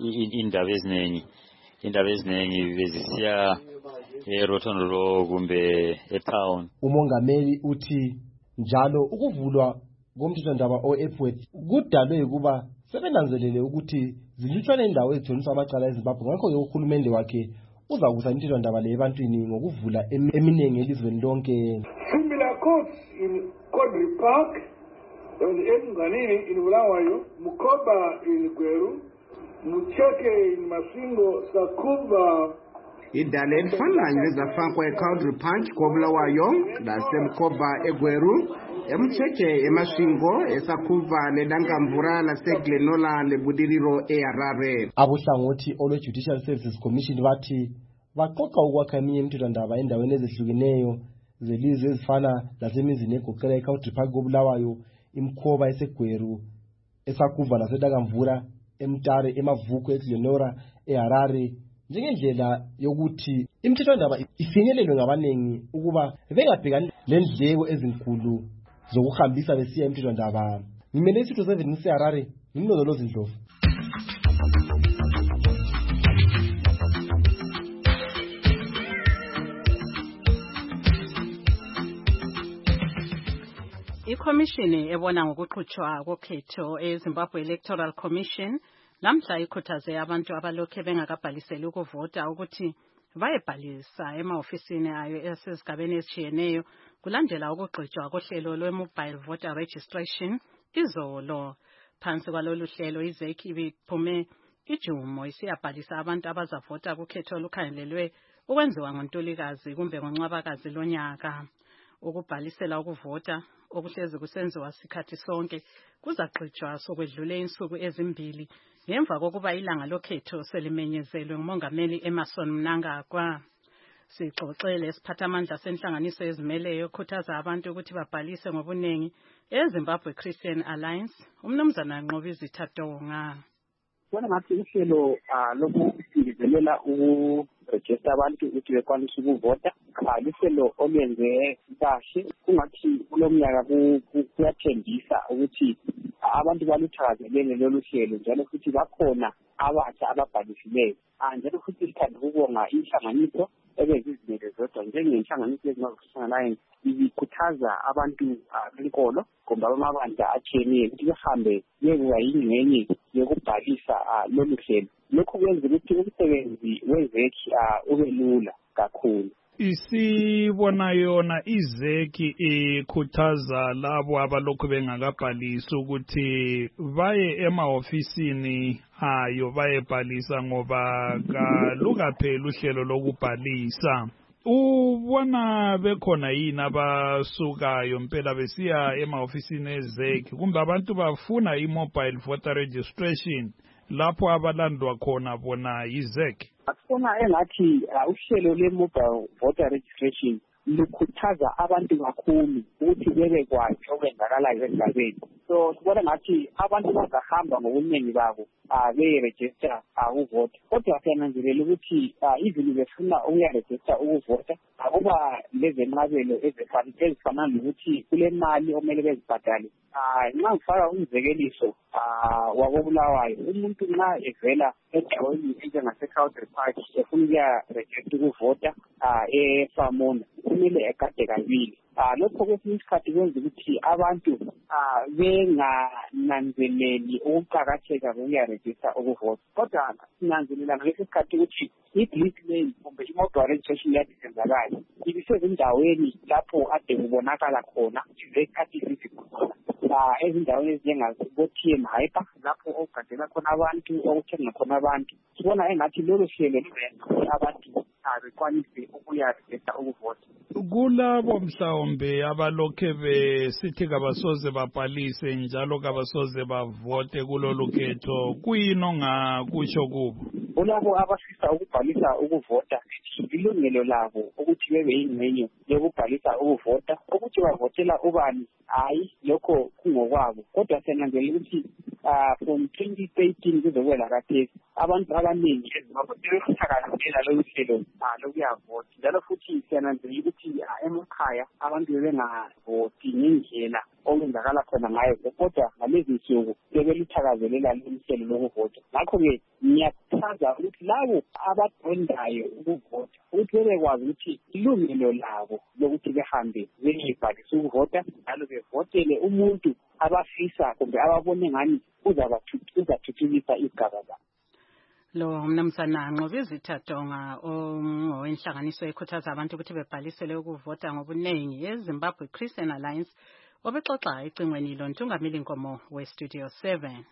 indaba eziningi bezisiya eRotondo kumbe eTown. Umongameli uthi njalo ukuvulwa komthethwandaba oEpworth kudalwe ukuba sebenanzelele ukuthi zilutshwane indawo ezithonisa amacala eZimbabwe. Ngakho-ke uhulumende wakhe uzakusa imithethwandaba le ebantwini ngokuvula eminengi elizweni lonke. Similar courts in Kodri Park, there was Mnganini in Bulawayo, Mukoba in Gweru, Mucheke in Masingo, Sakuba. Idale elifanayo lezafakwa eCountry Punch koBulawayo laseMkoba eGweru, eMcheke eMashingo, eSakuva leDangamvura laseGlenola leBudiriro eHarare. Abohlangothi olwe-Judicial Services Commission bathi baqoqa ukwakha eminye imithethwandaba endaweni ezihlukeneyo zelizwe ezifana lasemizini egoqela eCountry Park koBulawayo, iMkoba eseGweru, eSakuva laseDangamvura, eMtare, eMavuko, eGlenola eHarare, njengendlela yokuthi imithethwandaba ifinyelelwe ngabanengi ukuba bengabhekani lendleko ezinkulu zokuhambisa besiya imithethwandaba. Ngimele isitho 7 ngiseHarare, ngimlondolozi Ndlovu. Ikhomishini ebona ngokuqhutshwa kokhetho eZimbabwe Electoral Commission lamhla ikhuthaze abantu abalokhe bengakabhaliseli ukuvota ukuthi bayebhalisa ema-ofisini ayo esezigabeni ezitshiyeneyo kulandela ukugxotshwa kohlelo lwe-Mobile Voter Registration izolo. Phansi kwalolu hlelo iZEC ibiphume ijumo isiyabhalisa abantu abazavota kukhetho olukhangelelwe ukwenziwa ngoNtulikazi kumbe ngoNcwabakazi lonyaka. Ukubhalisela ukuvota okuhlezi kusenziwa sikhathi sonke kuzagxotshwa sokwedlule insuku ezimbili ngemva kokuba ilanga lokhetho selimenyezelwe nguMongameli Emmerson Mnangagwa. Sixoxele isiphathamandla senhlanganiso ezimeleyo ekhuthaza abantu ukuthi babhalise ngobunengi eZimbabwe Christian Alliance, uMnumzana Nqobizitha Tonga. Bona ngathi uhlelo lokucindezelela ukurejista abantu ukuthi bekwanise ukuvota lihlelo olwenze kahle kungathi kulo mnyaka kuyathembisa ukuthi abantu baluthakazelele lolu hlelo njalo futhi bakhona abatsha ababhalisileyo njalo futhi sithanda ukubonga inhlanganiso ebezizimele zodwa njengenhlanganiso yeZimbabwe Christian Alliance ibikhuthaza abantu benkolo kumbe amabandla atshiyeneyo ukuthi behambe bekuba yingxenye yokubhalisa lolu hlelo. Lokhu kwenza ukuthi umsebenzi weZEC ube lula kakhulu. Isibona yona iZEC ikhuthaza labo abalokhu bengakabhalisi ukuthi baye ema-ofisini ayo bayebhalisa ngoba kalukaphela uhlelo lokubhalisa. Ubona bekhona yini abasukayo mpela besiya ema-ofisini eZEC kumbe abantu bafuna i-Mobile Voter Registration lapho abalandwa khona bona yiZEC? Asifuna engathi uhlelo le-Mobile Voter Registration lukhuthaza abantu kakhulu ukuthi bebekwazi okwenzakalayo esigabeni. So sibona ngathi abantu bazahamba ngobuningi babo beyerejista ukuvota. Kodwa siyananzelela ukuthi even befuna ukuyarejista ukuvota akuba lezenqabelo ezifana nokuthi kule mali omele bezibhadale. Nxa ngifaka umzekeliso wakobulawayo umuntu nxa evela endaweni enjengase-Southern Park efuna ukuyarejista ukuvota eFamona kumele egade kabili. Lokho kwesinye isikhathi kwenza ukuthi abantu bengananzeleli ukuqakatheka kokuyarejista ukuvota. Kodwa sinanzelela ngalesi sikhathi ukuthi i-bliss lane kumbe i-mobile registration yadisenzakala ibisezindaweni lapho ade kubonakala khona izekhathi ezikhona ezindaweni ezinjengabo-TM Hyper lapho okugadela khona abantu okuthenga khona abantu. Sibona engathi lolu hlelo luzenza abantu bekwanise ukuyarejista ukuvota. Kulabo mhlawumbe abalokhe besithi kabasoze babhalise njalo kabasoze bavote kulolu khetho, kuyini ongakutsho kubo? Kulabo abafisa ukubhalisa ukuvota ilungelo labo ukuthi bebe yingxenye yokubhalisa ukuvota. Ukuthi bavotela ubani hayi lokho kungokwabo, kodwa siyananzelela ukuthi from 2013 kuzokwela khathesi abantu abaningi eZimbabwe sebekuthakazelela lolu hlelo lokuyavota. Njalo futhi siyananzelela ukuthi emakhaya abantu bebengavoti ngendlela okwenzakala khona ngayo, kodwa ngalezi nsuku sebeluthakazelela lolu hlelo lokuvota. Ngakho-ke ngiyakhuthaza ukuthi labo abadondayo ukuvota ukuthi bebekwazi ukuthi ilungelo labo lokuthi behambe beyibhalise ukuvota njalo bevotele umuntu abafisa kumbe ababone ngani uzathuthukisa isigaba zabo. Lo Mnumzana Nqobizitha Tonga owenhlanganiso ekhuthaza abantu ukuthi bebhalisele ukuvota ngobunengi eZimbabwe Christian Alliance obexoxa ecingweni loNtungameli Nkomo weStudio 7.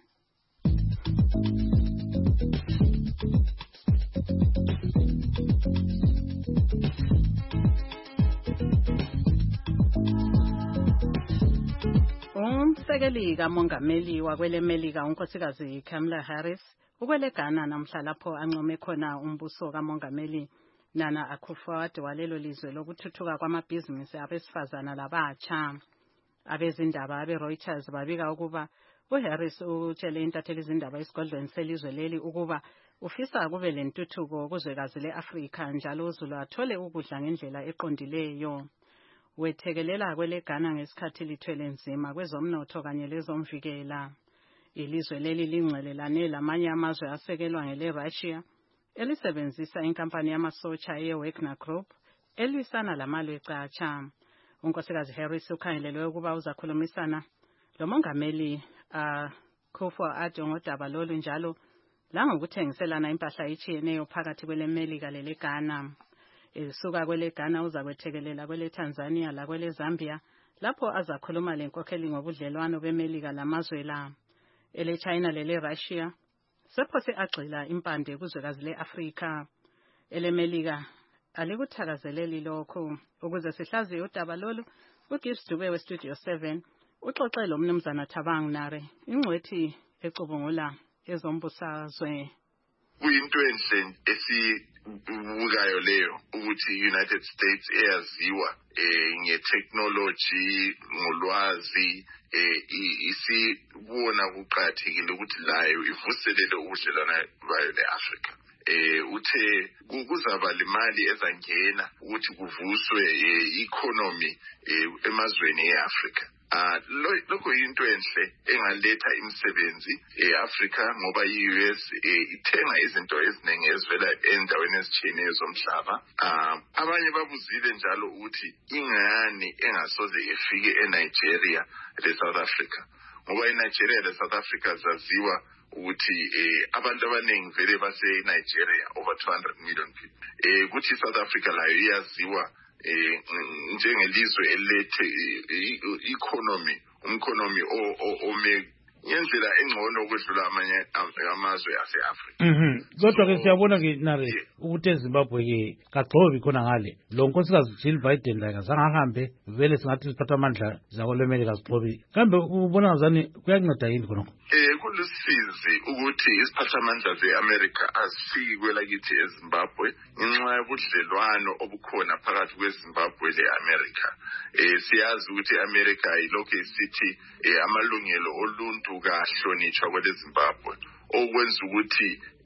Umsekeli kamongameli wakwele Melika unkosikazi Kamala Harris ukwele Ghana namhla lapho ancome khona umbuso kamongameli Nana Akufo-Addo walelo lizwe lokuthuthuka kwamabhizinisi abesifazana labatsha. Abezindaba abe-Reuters babika ukuba uHarris utshele intatheli izindaba esigodlweni selizwe leli ukuba ufisa kube lentuthuko kuzwekazi le-Afrika njalo uZulu athole ukudla ngendlela eqondileyo. Wethekelela kwele Ghana ngesikhathi lithwele nzima kwezomnotho kanye lezomvikela. Ilizwe leli lingcelelane lamanye amazwe asekelwa ngele-Russia elisebenzisa inkampani yamasotsha ye-Wagner Group elwisana lamalwe ecatsha. unkosikazi Harris ukhangelelwe ukuba uzakhulumisana lo mongameli Akufo-Addo ngodaba lolu njalo la ngokuthengiselana impahla etshiyeneyo phakathi kwele Melika lele Ghana. Esuka kwele Ghana uzakwethekelela kwele Tanzania la kwele Zambia lapho azakhuluma lenkokheli ngobudlelwano beMelika lamazwe la. Ele China lele Russia sephose agxila impande kuzwekazi le-Afrika. Ele Melika alikuthakazeleli lokho. Ukuze sihlaziye udaba lolu, uGibbs Dube weStudio 7 uxoxe lo mnumzana Thabang Nare, ingcwethi ecubungula ezombusazwe. Kuyinto enhle esibukayo leyo ukuthi United States eyaziwa ngetechnology ngolwazi isibona kuqhathekile ukuthi layo ivuselele ubudlelwano bayo le-Africa. Uthe kuzaba lemali ezangena ukuthi kuvuswe economy emazweni e-Africa. Lokho yinto enhle engaletha imisebenzi e-Africa ngoba i-US ithenga izinto eziningi ezivela endaweni ezitshiyeneyo zomhlaba. Abanye babuzile njalo ukuthi ingani engasoze ifike eNigeria le-South Africa ngoba iNigeria le-South Africa zaziwa ukuthi abantu abaningi vele base-Nigeria over 200 million people. Kuthi South Africa layo iyaziwa njengelizwe elethe economy ome ngendlela engcono ukwedlula amanye amazwe ase-Afrika. Kodwa ke siyabona ke Nare ukuthi eZimbabwe ke kagcobi khona ngale lo nkosikazi Jill Biden la kazange ahambe vele singathi siphatha amandla zakoLemelika zigcobi kambe ubona ngazani kuyanceda yini khonokho? Kulusizi ukuthi isiphathamandla ze-America asifiki kwelakithi eZimbabwe ngenxa yobudlelwano obukhona phakathi kweZimbabwe le-America. Siyazi ukuthi i-America ilokhu isithi amalungelo oluntu kahlonitshwa kwele-Zimbabwe okwenza ukuthi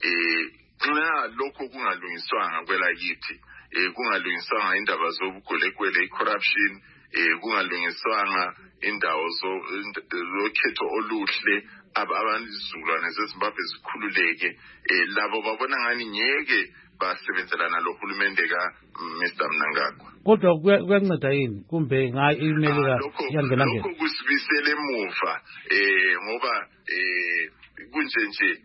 nxa lokho kungalungiswanga kwelakithi kungalungiswanga indaba zobugolekwele i-corruption kungalungiswanga indawo zokhetho oluhle abantu izizukulwane zeZimbabwe zikhululeke labo babona ngani ngeke basebenzelana lohulumende ka Mr Mnangagwa. Kodwa kuyanceda yini kumbe iMelika yangena lokho kusibisele emuva ngoba kunje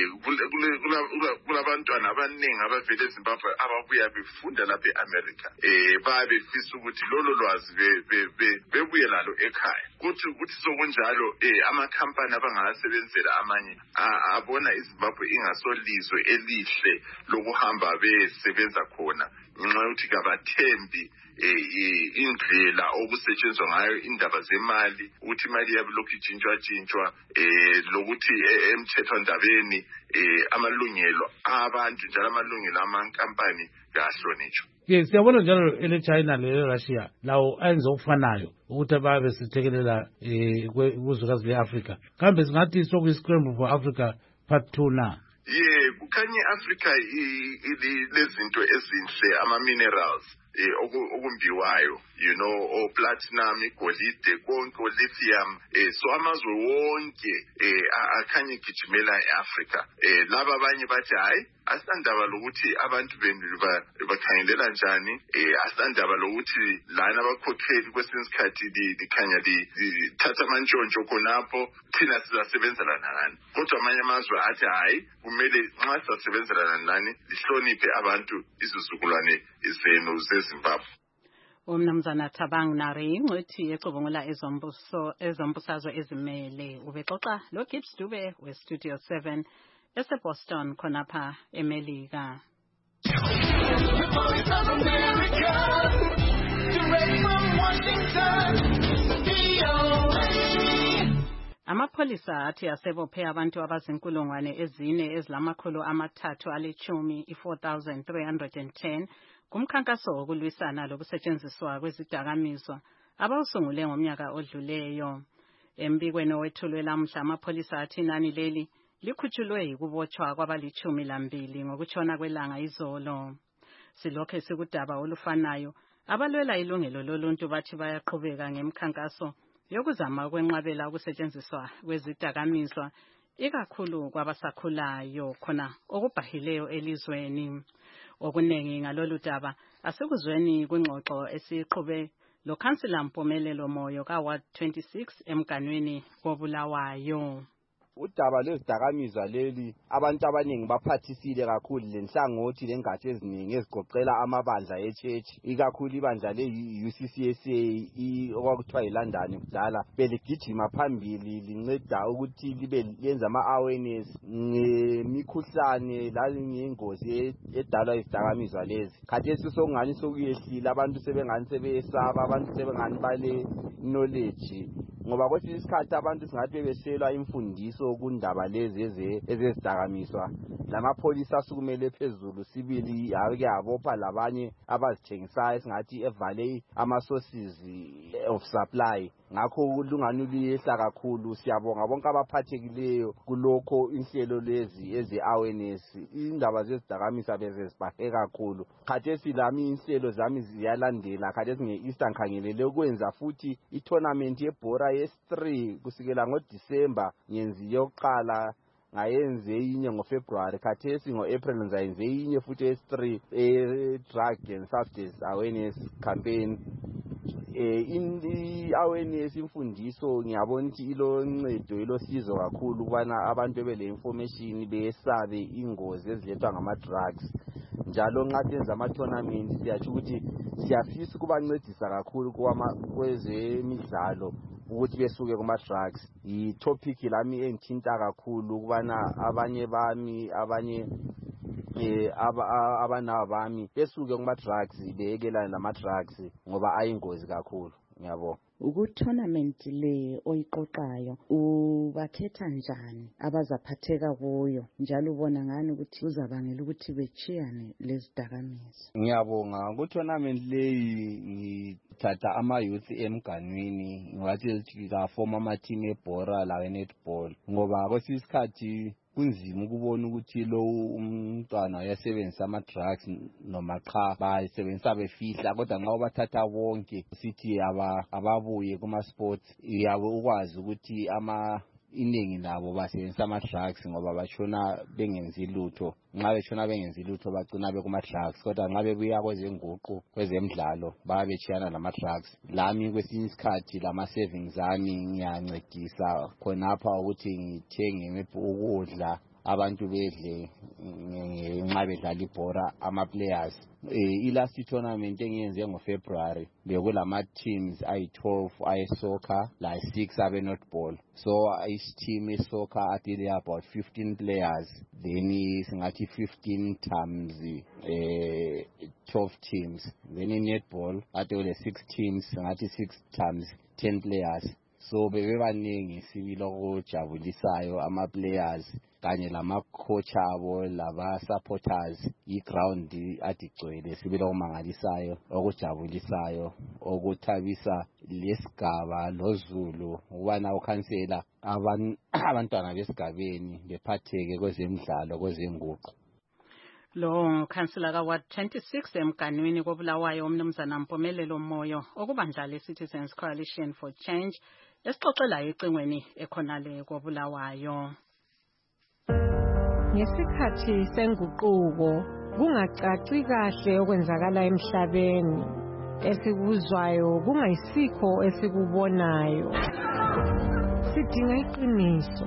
kulabantwana abaningi abavele eZimbabwe ababuya befunda lapha eAmerica babefisa ukuthi lolo lwazi bebuye lalo ekhaya ukuthi sokunjalo amakhampani abangasebenzela amanye abona iZimbabwe ingasolizwe elihle lokuhamba besebenza khona ngenxa yokuthi kabathembi indlela okusetshenzwa ngayo indaba zemali ukuthi imali yabo lokhu itshintshwa lokuthi emthethwandabeni amalungelo abantu njalo amalungelo amankampani kahlonitshwa. Siyabona njalo ele-China le-Russia lawo ayenze okufanayo ukuthi ababe sithekelela kuzwekazi le-Afrika kambe singathi sokuyi-scramble for Africa part 2 na? Kukhanya i-Africa lezinto ezinhle ama-minerals okumbiwayo platinum, igolide konke, lithium so amazwe wonke akhanya igijimela e-Africa. Laba abanye bathi hayi asandaba lokuthi abantu bakhangelela njani asandaba lokuthi lana abakhokheli kwesinye isikhathi likhanya lithatha amantshontsho khonapho thina sizasebenzelana nani kodwa amanye amazwe athi hayi kumele nxa sizasebenzelana nani lihloniphe abantu izizukulwane zenu zeZimbabwe. Umnumzana Thabang Nare ingcwethi ecubungula ezombusazwe ezimele ubexoxa lo Gibbs Dube weStudio 7 eseBoston khonapha eMelika. Amapholisa athi asebophe abantu abazinkulungwane ezine ezilamakhulu amathathu alechumi 4,310 kumkhankaso wokulwisana lokusetshenziswa kwezidakamizwa abawusungule ngomnyaka odluleyo. Embikweni owethulwe lamhla amapholisa athi inani leli likhutshulwe yikubotshwa kwabali-12 ngokutshona kwelanga izolo. Silokhe sikudaba olufanayo abalwela ilungelo loluntu bathi bayaqhubeka ngemkhankaso yokuzama ukwenqabela ukusetshenziswa kwezidakamizwa ikakhulu kwabasakhulayo khona okubhahileyo elizweni. Okunengi ngalolu daba asikuzweni kwingxoxo esiqhube lo Councillor Mpumelelo Moyo ka Ward 26 emganweni koBulawayo. Udaba lwezidakamizwa leli abantu abaningi baphathisile kakhulu lenhlangothi lengatsha eziningi ezigoqela amabandla eChurch ikakhulu ibandla le-UCCSA okwakuthiwa yiLondon kudala beligijima phambili linceda ukuthi libe lenza ama-awareness ngemikhuhlane langengozi edalwa izidakamizwa lezi. Khathesi sokungani sokuyehlile abantu sebengani sebeyesaba abantu sebengani bale knowledge ngoba kwesinye isikhathi abantu singathi beselwa imfundiso kundaba lezi ezezidakamizwa lamapholisa asukumele phezulu sibili ake abopha labanye abazithengisayo singathi evale ama-sources of supply ngakho lungani liyehla kakhulu. Siyabonga bonke abaphathekileyo kulokho inhlelo lezi eze-awareness indaba zezidakamizwa bezezibhahe kakhulu. Khathesi lami inhlelo zami ziyalandela khathesi nge-Easter ngikhangelele ukwenza futhi i-tournament yebhora yes-3 kusukela ngoDisemba ngenzi yokuqala ngayenze inye ngoFebruary khathesi ngo-April ngizayenze inye futhi yes-3 drug and substance awareness campaign. I-awareness imfundiso ngiyabona ukuthi iloncedo ilosizo kakhulu ukubana abantu bebele information besabe ingozi ezilethwa ngama-drugs njalo nxa senza ama-tournament siyatsho ukuthi siyafisa ukubancedisa kakhulu kwezemidlalo ukuthi besuke kuma-drugs. I-topic lami engithinta kakhulu ukubana abanye bami abanaba bami besuke kuma-drugs beyekelane nama-drugs ngoba ayingozi kakhulu. Ngiyabonga. Ku-tournament le oyiqoqayo ubakhetha njani abazaphatheka kuyo njalo ubona ngani ukuthi uzabangela ukuthi bechiyane lezidakamizwa? Ngiyabonga. Ku-tournament leyi ngithatha ama-youth emganwini ngiwathi ka-form ama-team ebhora lawe-netball ngoba kwesinye isikhathi kunzima ukubona ukuthi lo umntwana uyasebenzisa ama-drugs noma cha bayisebenzisa befihla kodwa nxa ubathatha bonke sithi ababuye kuma-sports uyabe ukwazi ukuthi iningi labo basebenzisa ama-drugs ngoba batshona bengenzi lutho. Nxa betshona bengenzi lutho bagcina bekuma-drugs kodwa nxa bebuya kwezenguqu kwezemidlalo bayabetshiyana lama-drugs. Lami kwesinye isikhathi lama-savings ami ngiyancedisa khonapha ukuthi ngithenge ukudla abantu bedle nxa bedlala ibhora ama-players. I-last tournament engiyenze ngoFebruary bekulama-teams ayi-12 aye-soccer la-6 abe-netball. So each-team e-soccer adile about 15 players then singathi 15 times 12 teams. Then in-netball adile 6 teams singathi 6 times 10 players. So bebebaningi sibili okujabulisayo ama-players kanye lama-coach abo laba-supporters i-ground adigcwele sibili okumangalisayo okujabulisayo okuthabisa lesigaba loZulu ukubana ukhansela abantwana besigabeni bephatheke kwezemidlalo kwezenguqu. Lo Councillor ka Ward 26 emganwini koBulawayo umnumzana Mpumelelo Moyo okubandla Citizens Coalition for Change esixoxela ecingweni ekhonale koBulawayo. Ngesikhathi senguquko kungacaci kahle okwenzakala emhlabeni esikuzwayo kungayisikho esikubonayo sidinga iqiniso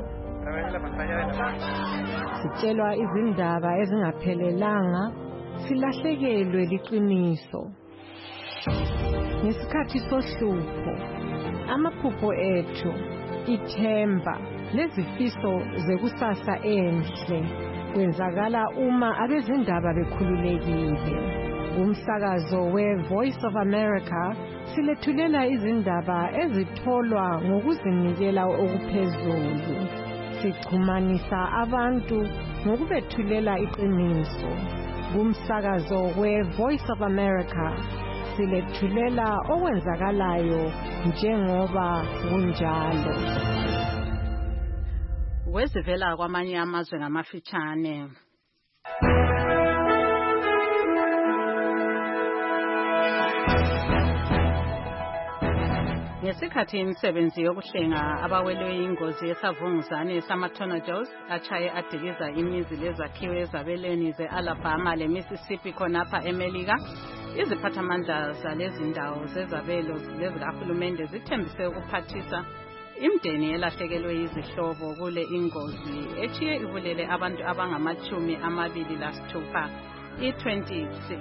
sitshelwa izindaba ezingaphelelanga silahlekelwe liqiniso ngesikhathi sohlupho amaphupho ethu ithemba lezifiso zekusasa enhle kwenzakala uma abezindaba bekhululekile. Umsakazo we-Voice of America silethulela izindaba ezitholwa ngokuzinikela okuphezulu. Sichumanisa abantu ngokubethulela iqiniso. Umsakazo we-Voice of America silethulela okwenzakalayo njengoba kunjalo. Wezivela kwamanye amazwe ngamafitshane. Ngesikhathi imisebenzi yokuhlenga abawelwe ingozi yesavunguzane sama-tornadoes achaye adikiza imizi lezakhiwo ezabeleni ze-Alabama le-Mississippi khonapha eMelika Iziphathamandla zalezi ndawo zezabelo lezikahulumende zithembise ukuphathisa imdeni elahlekelwe yizihlobo kule ingozi echiye ibulele abantu abangama-26 i-26.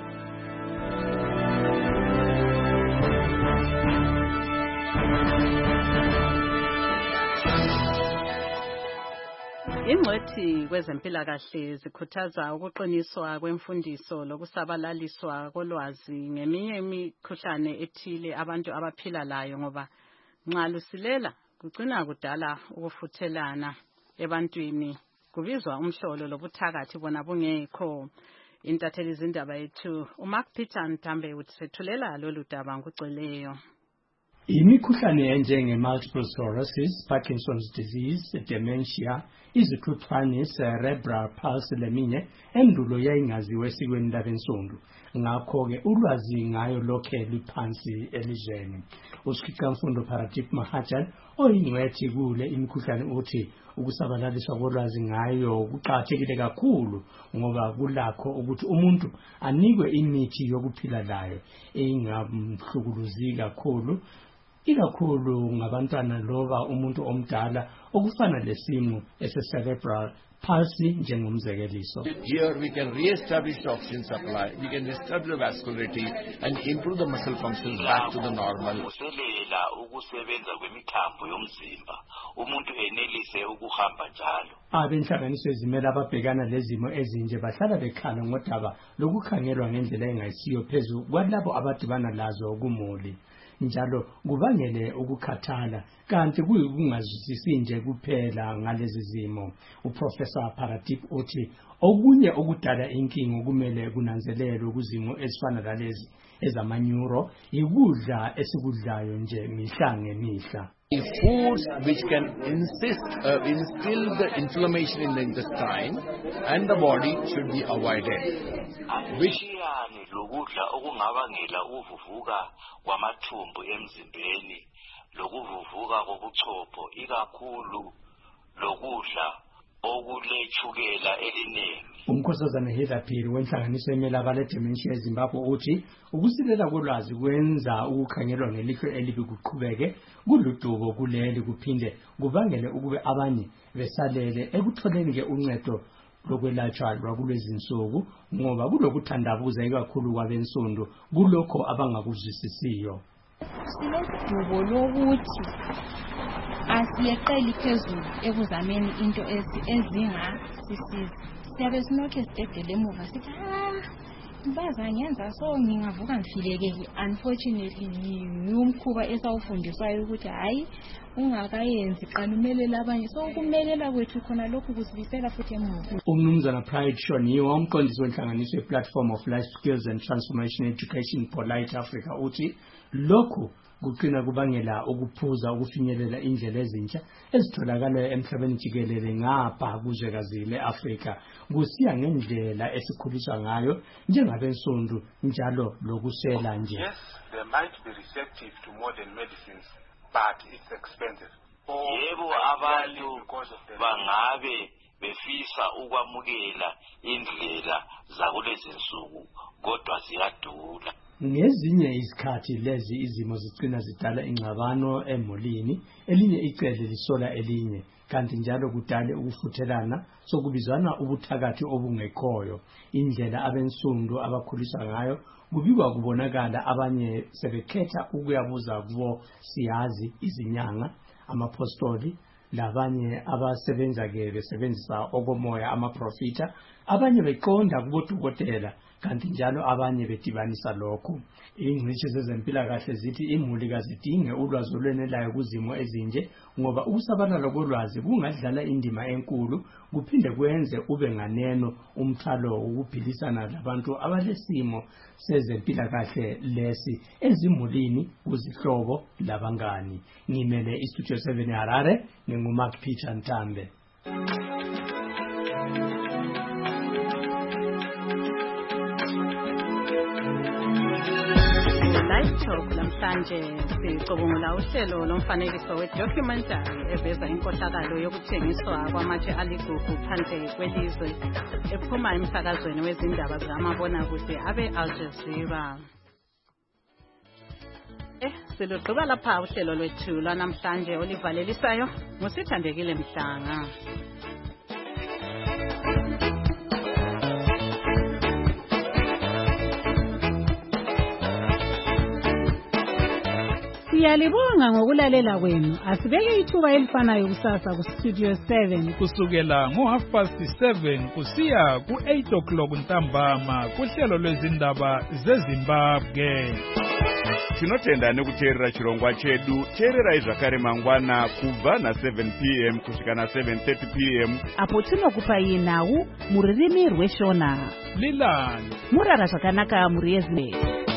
Ingcwethi kwezempilakahle zikhuthaza ukuqiniswa kwemfundiso lokusabalaliswa kolwazi ngeminye imikhuhlane ethile abantu abaphila layo ngoba nxa lusilela kugcina kudala ukufuthelana ebantwini kubizwa umhlolo lobuthakathi bona bungekho. Intatheli zindaba yethu uMark Peter Ntambe uthethulela lolu daba ngugcweleyo. Imikhuhlane enjenge-multiple sclerosis, Parkinson's disease, dementia, izithuthwane, cerebral palsy leminye endulo yayingaziwe esikweni labensundu. Ngakho-ke ulwazi ngayo lokhe liphansi elizweni. Usikhicamfundo Paratip Mahajan oyingcwethi kule imikhuhlane uthi ukusabalaliswa kolwazi ngayo kuqakathekile kakhulu ngoba kulakho ukuthi umuntu anikwe imithi yokuphila layo engamhlukuluzi kakhulu, ikakhulu ngabantwana loba umuntu omdala okufana lesimo ese-cerebral palsy njengomzekeliso. Here we can re-establish the oxygen supply, we can establish the vascularity and improve the muscle functions back to the normal. Ukuselela ukusebenza kwemithambo yomzimba, umuntu enelise ukuhamba njalo. Abenhlanganiso ezimele ababhekana lezimo ezinje bahlala bekhala ngodaba lokukhangelwa ngendlela engayisiyo phezu kwalabo abadibana lazo kumuli. Njalo kubangele ukukhathala kanti kuyikungazwisisi nje kuphela ngalezi zimo. Uprofessor Paratip uthi okunye okudala inkingo kumele kunanzelelwe kuzimo ezifana lalezi ezamanyuro ikudla esikudlayo nje mihla ngemihla. Foods which can instill the inflammation in the intestine and the body should be avoided. Ashiyane lokudla okungabangela ukuvuvuka kwamathumbu emzimbeni lokuvuvuka kobuchopho ikakhulu lokudla okulechukela eliningi. Umkhosazana Heather Phiri wenhlanganiso emele abale-dementia eZimbabwe uthi ukusilela kolwazi kwenza ukukhangelwa ngelihlo elibi kuqhubeke kuludubo kuleli kuphinde kubangele ukube abanye besalele ekutholeni-ke uncedo lokwelatshwa lwakulezi nsuku ngoba kulokuthandabuza ikakhulu kwabensundu kulokho abangakuzwisisiyo. Sinedubo lokuthi asiyeqeli phezulu ekuzameni into ezingasisiza. Siyabe sinokhe sidedele emuva sithi baza ngenza so ngingavuka ngifilekeke. Unfortunately ngumkhuba esawufundiswayo ukuthi hayi ungakayenzi qala umelela abanye, so ukumelela kwethu khona lokhu kusibisela futhi emuva. Umnumzana Pride Shoniwa umqondisi wenhlanganiso ye-Platform of Life Skills and Transformation Education Polite Africa uthi lokhu kuqina kubangela ukuphuza ukufinyelela indlela ezintsha ezitholakala emhlabeni jikelele ngapha kuzwekazi le-Afrika kusiya ngendlela esikhuliswa ngayo njengabensundu njalo lokusela nje. Yes, they might be receptive to modern medicines, but it's expensive. Yebo abantu bangabe befisa ukwamukela indlela zakulezi nsuku kodwa ziyadula. Ngezinye izikhathi lezi izimo zicina zidala ingxabano emulini, elinye icele lisola elinye, kanti njalo kudale ukufuthelana sokubizwana ubuthakathi obungekhoyo. Indlela abensundu abakhuliswa ngayo kubikwa kubonakala abanye sebekhetha ukuyabuza kubo siyazi izinyanga, amapostoli, labanye abasebenza-ke besebenzisa okomoya amaprofita, abanye beqonda kubodokotela kanti njalo abanye bedibanisa lokho. Ingcitshi zezempilakahle zithi imuli kazidinge ulwazi olwenelayo kuzimo ezinje ngoba ukusabalala kolwazi kungadlala indima enkulu kuphinde kwenze ube nganeno umthalo ukuphilisana labantu abalesimo sezempilakahle lesi ezimulini kuzihlobo labangani. Ngimele iStudio 7 Harare nginguMark Peter Ntambe. Talk namhlanje sicubungula uhlelo lomfanekiso we-documentary eveza inkohlakalo yokuthengiswa kwamatshe aligugu phandle kwelizwe ephuma emsakazweni wezindaba zikamabonakude abe-Al Jazeera. Silugqiba lapha uhlelo lwethu lwanamhlanje olivalelisayo nguSithandekile Mhlanga. Siyalibonga ngokulalela kwenu. Asibeke ithuba elifanayo kusasa ku-Studio 7 kusukela ngo7:30 kusiya ku8 ntambama kuhlelo lwezindaba zeZimbabwe. Tinotenda nekuteerera chirongwa chedu. Teerera zvakare mangwana kubva na7 p.m. kusvika na7:30 p.m. apo tinokupai nhau muririmi rweshona. Lilani murara zvakanaka muri yeZimbabwe.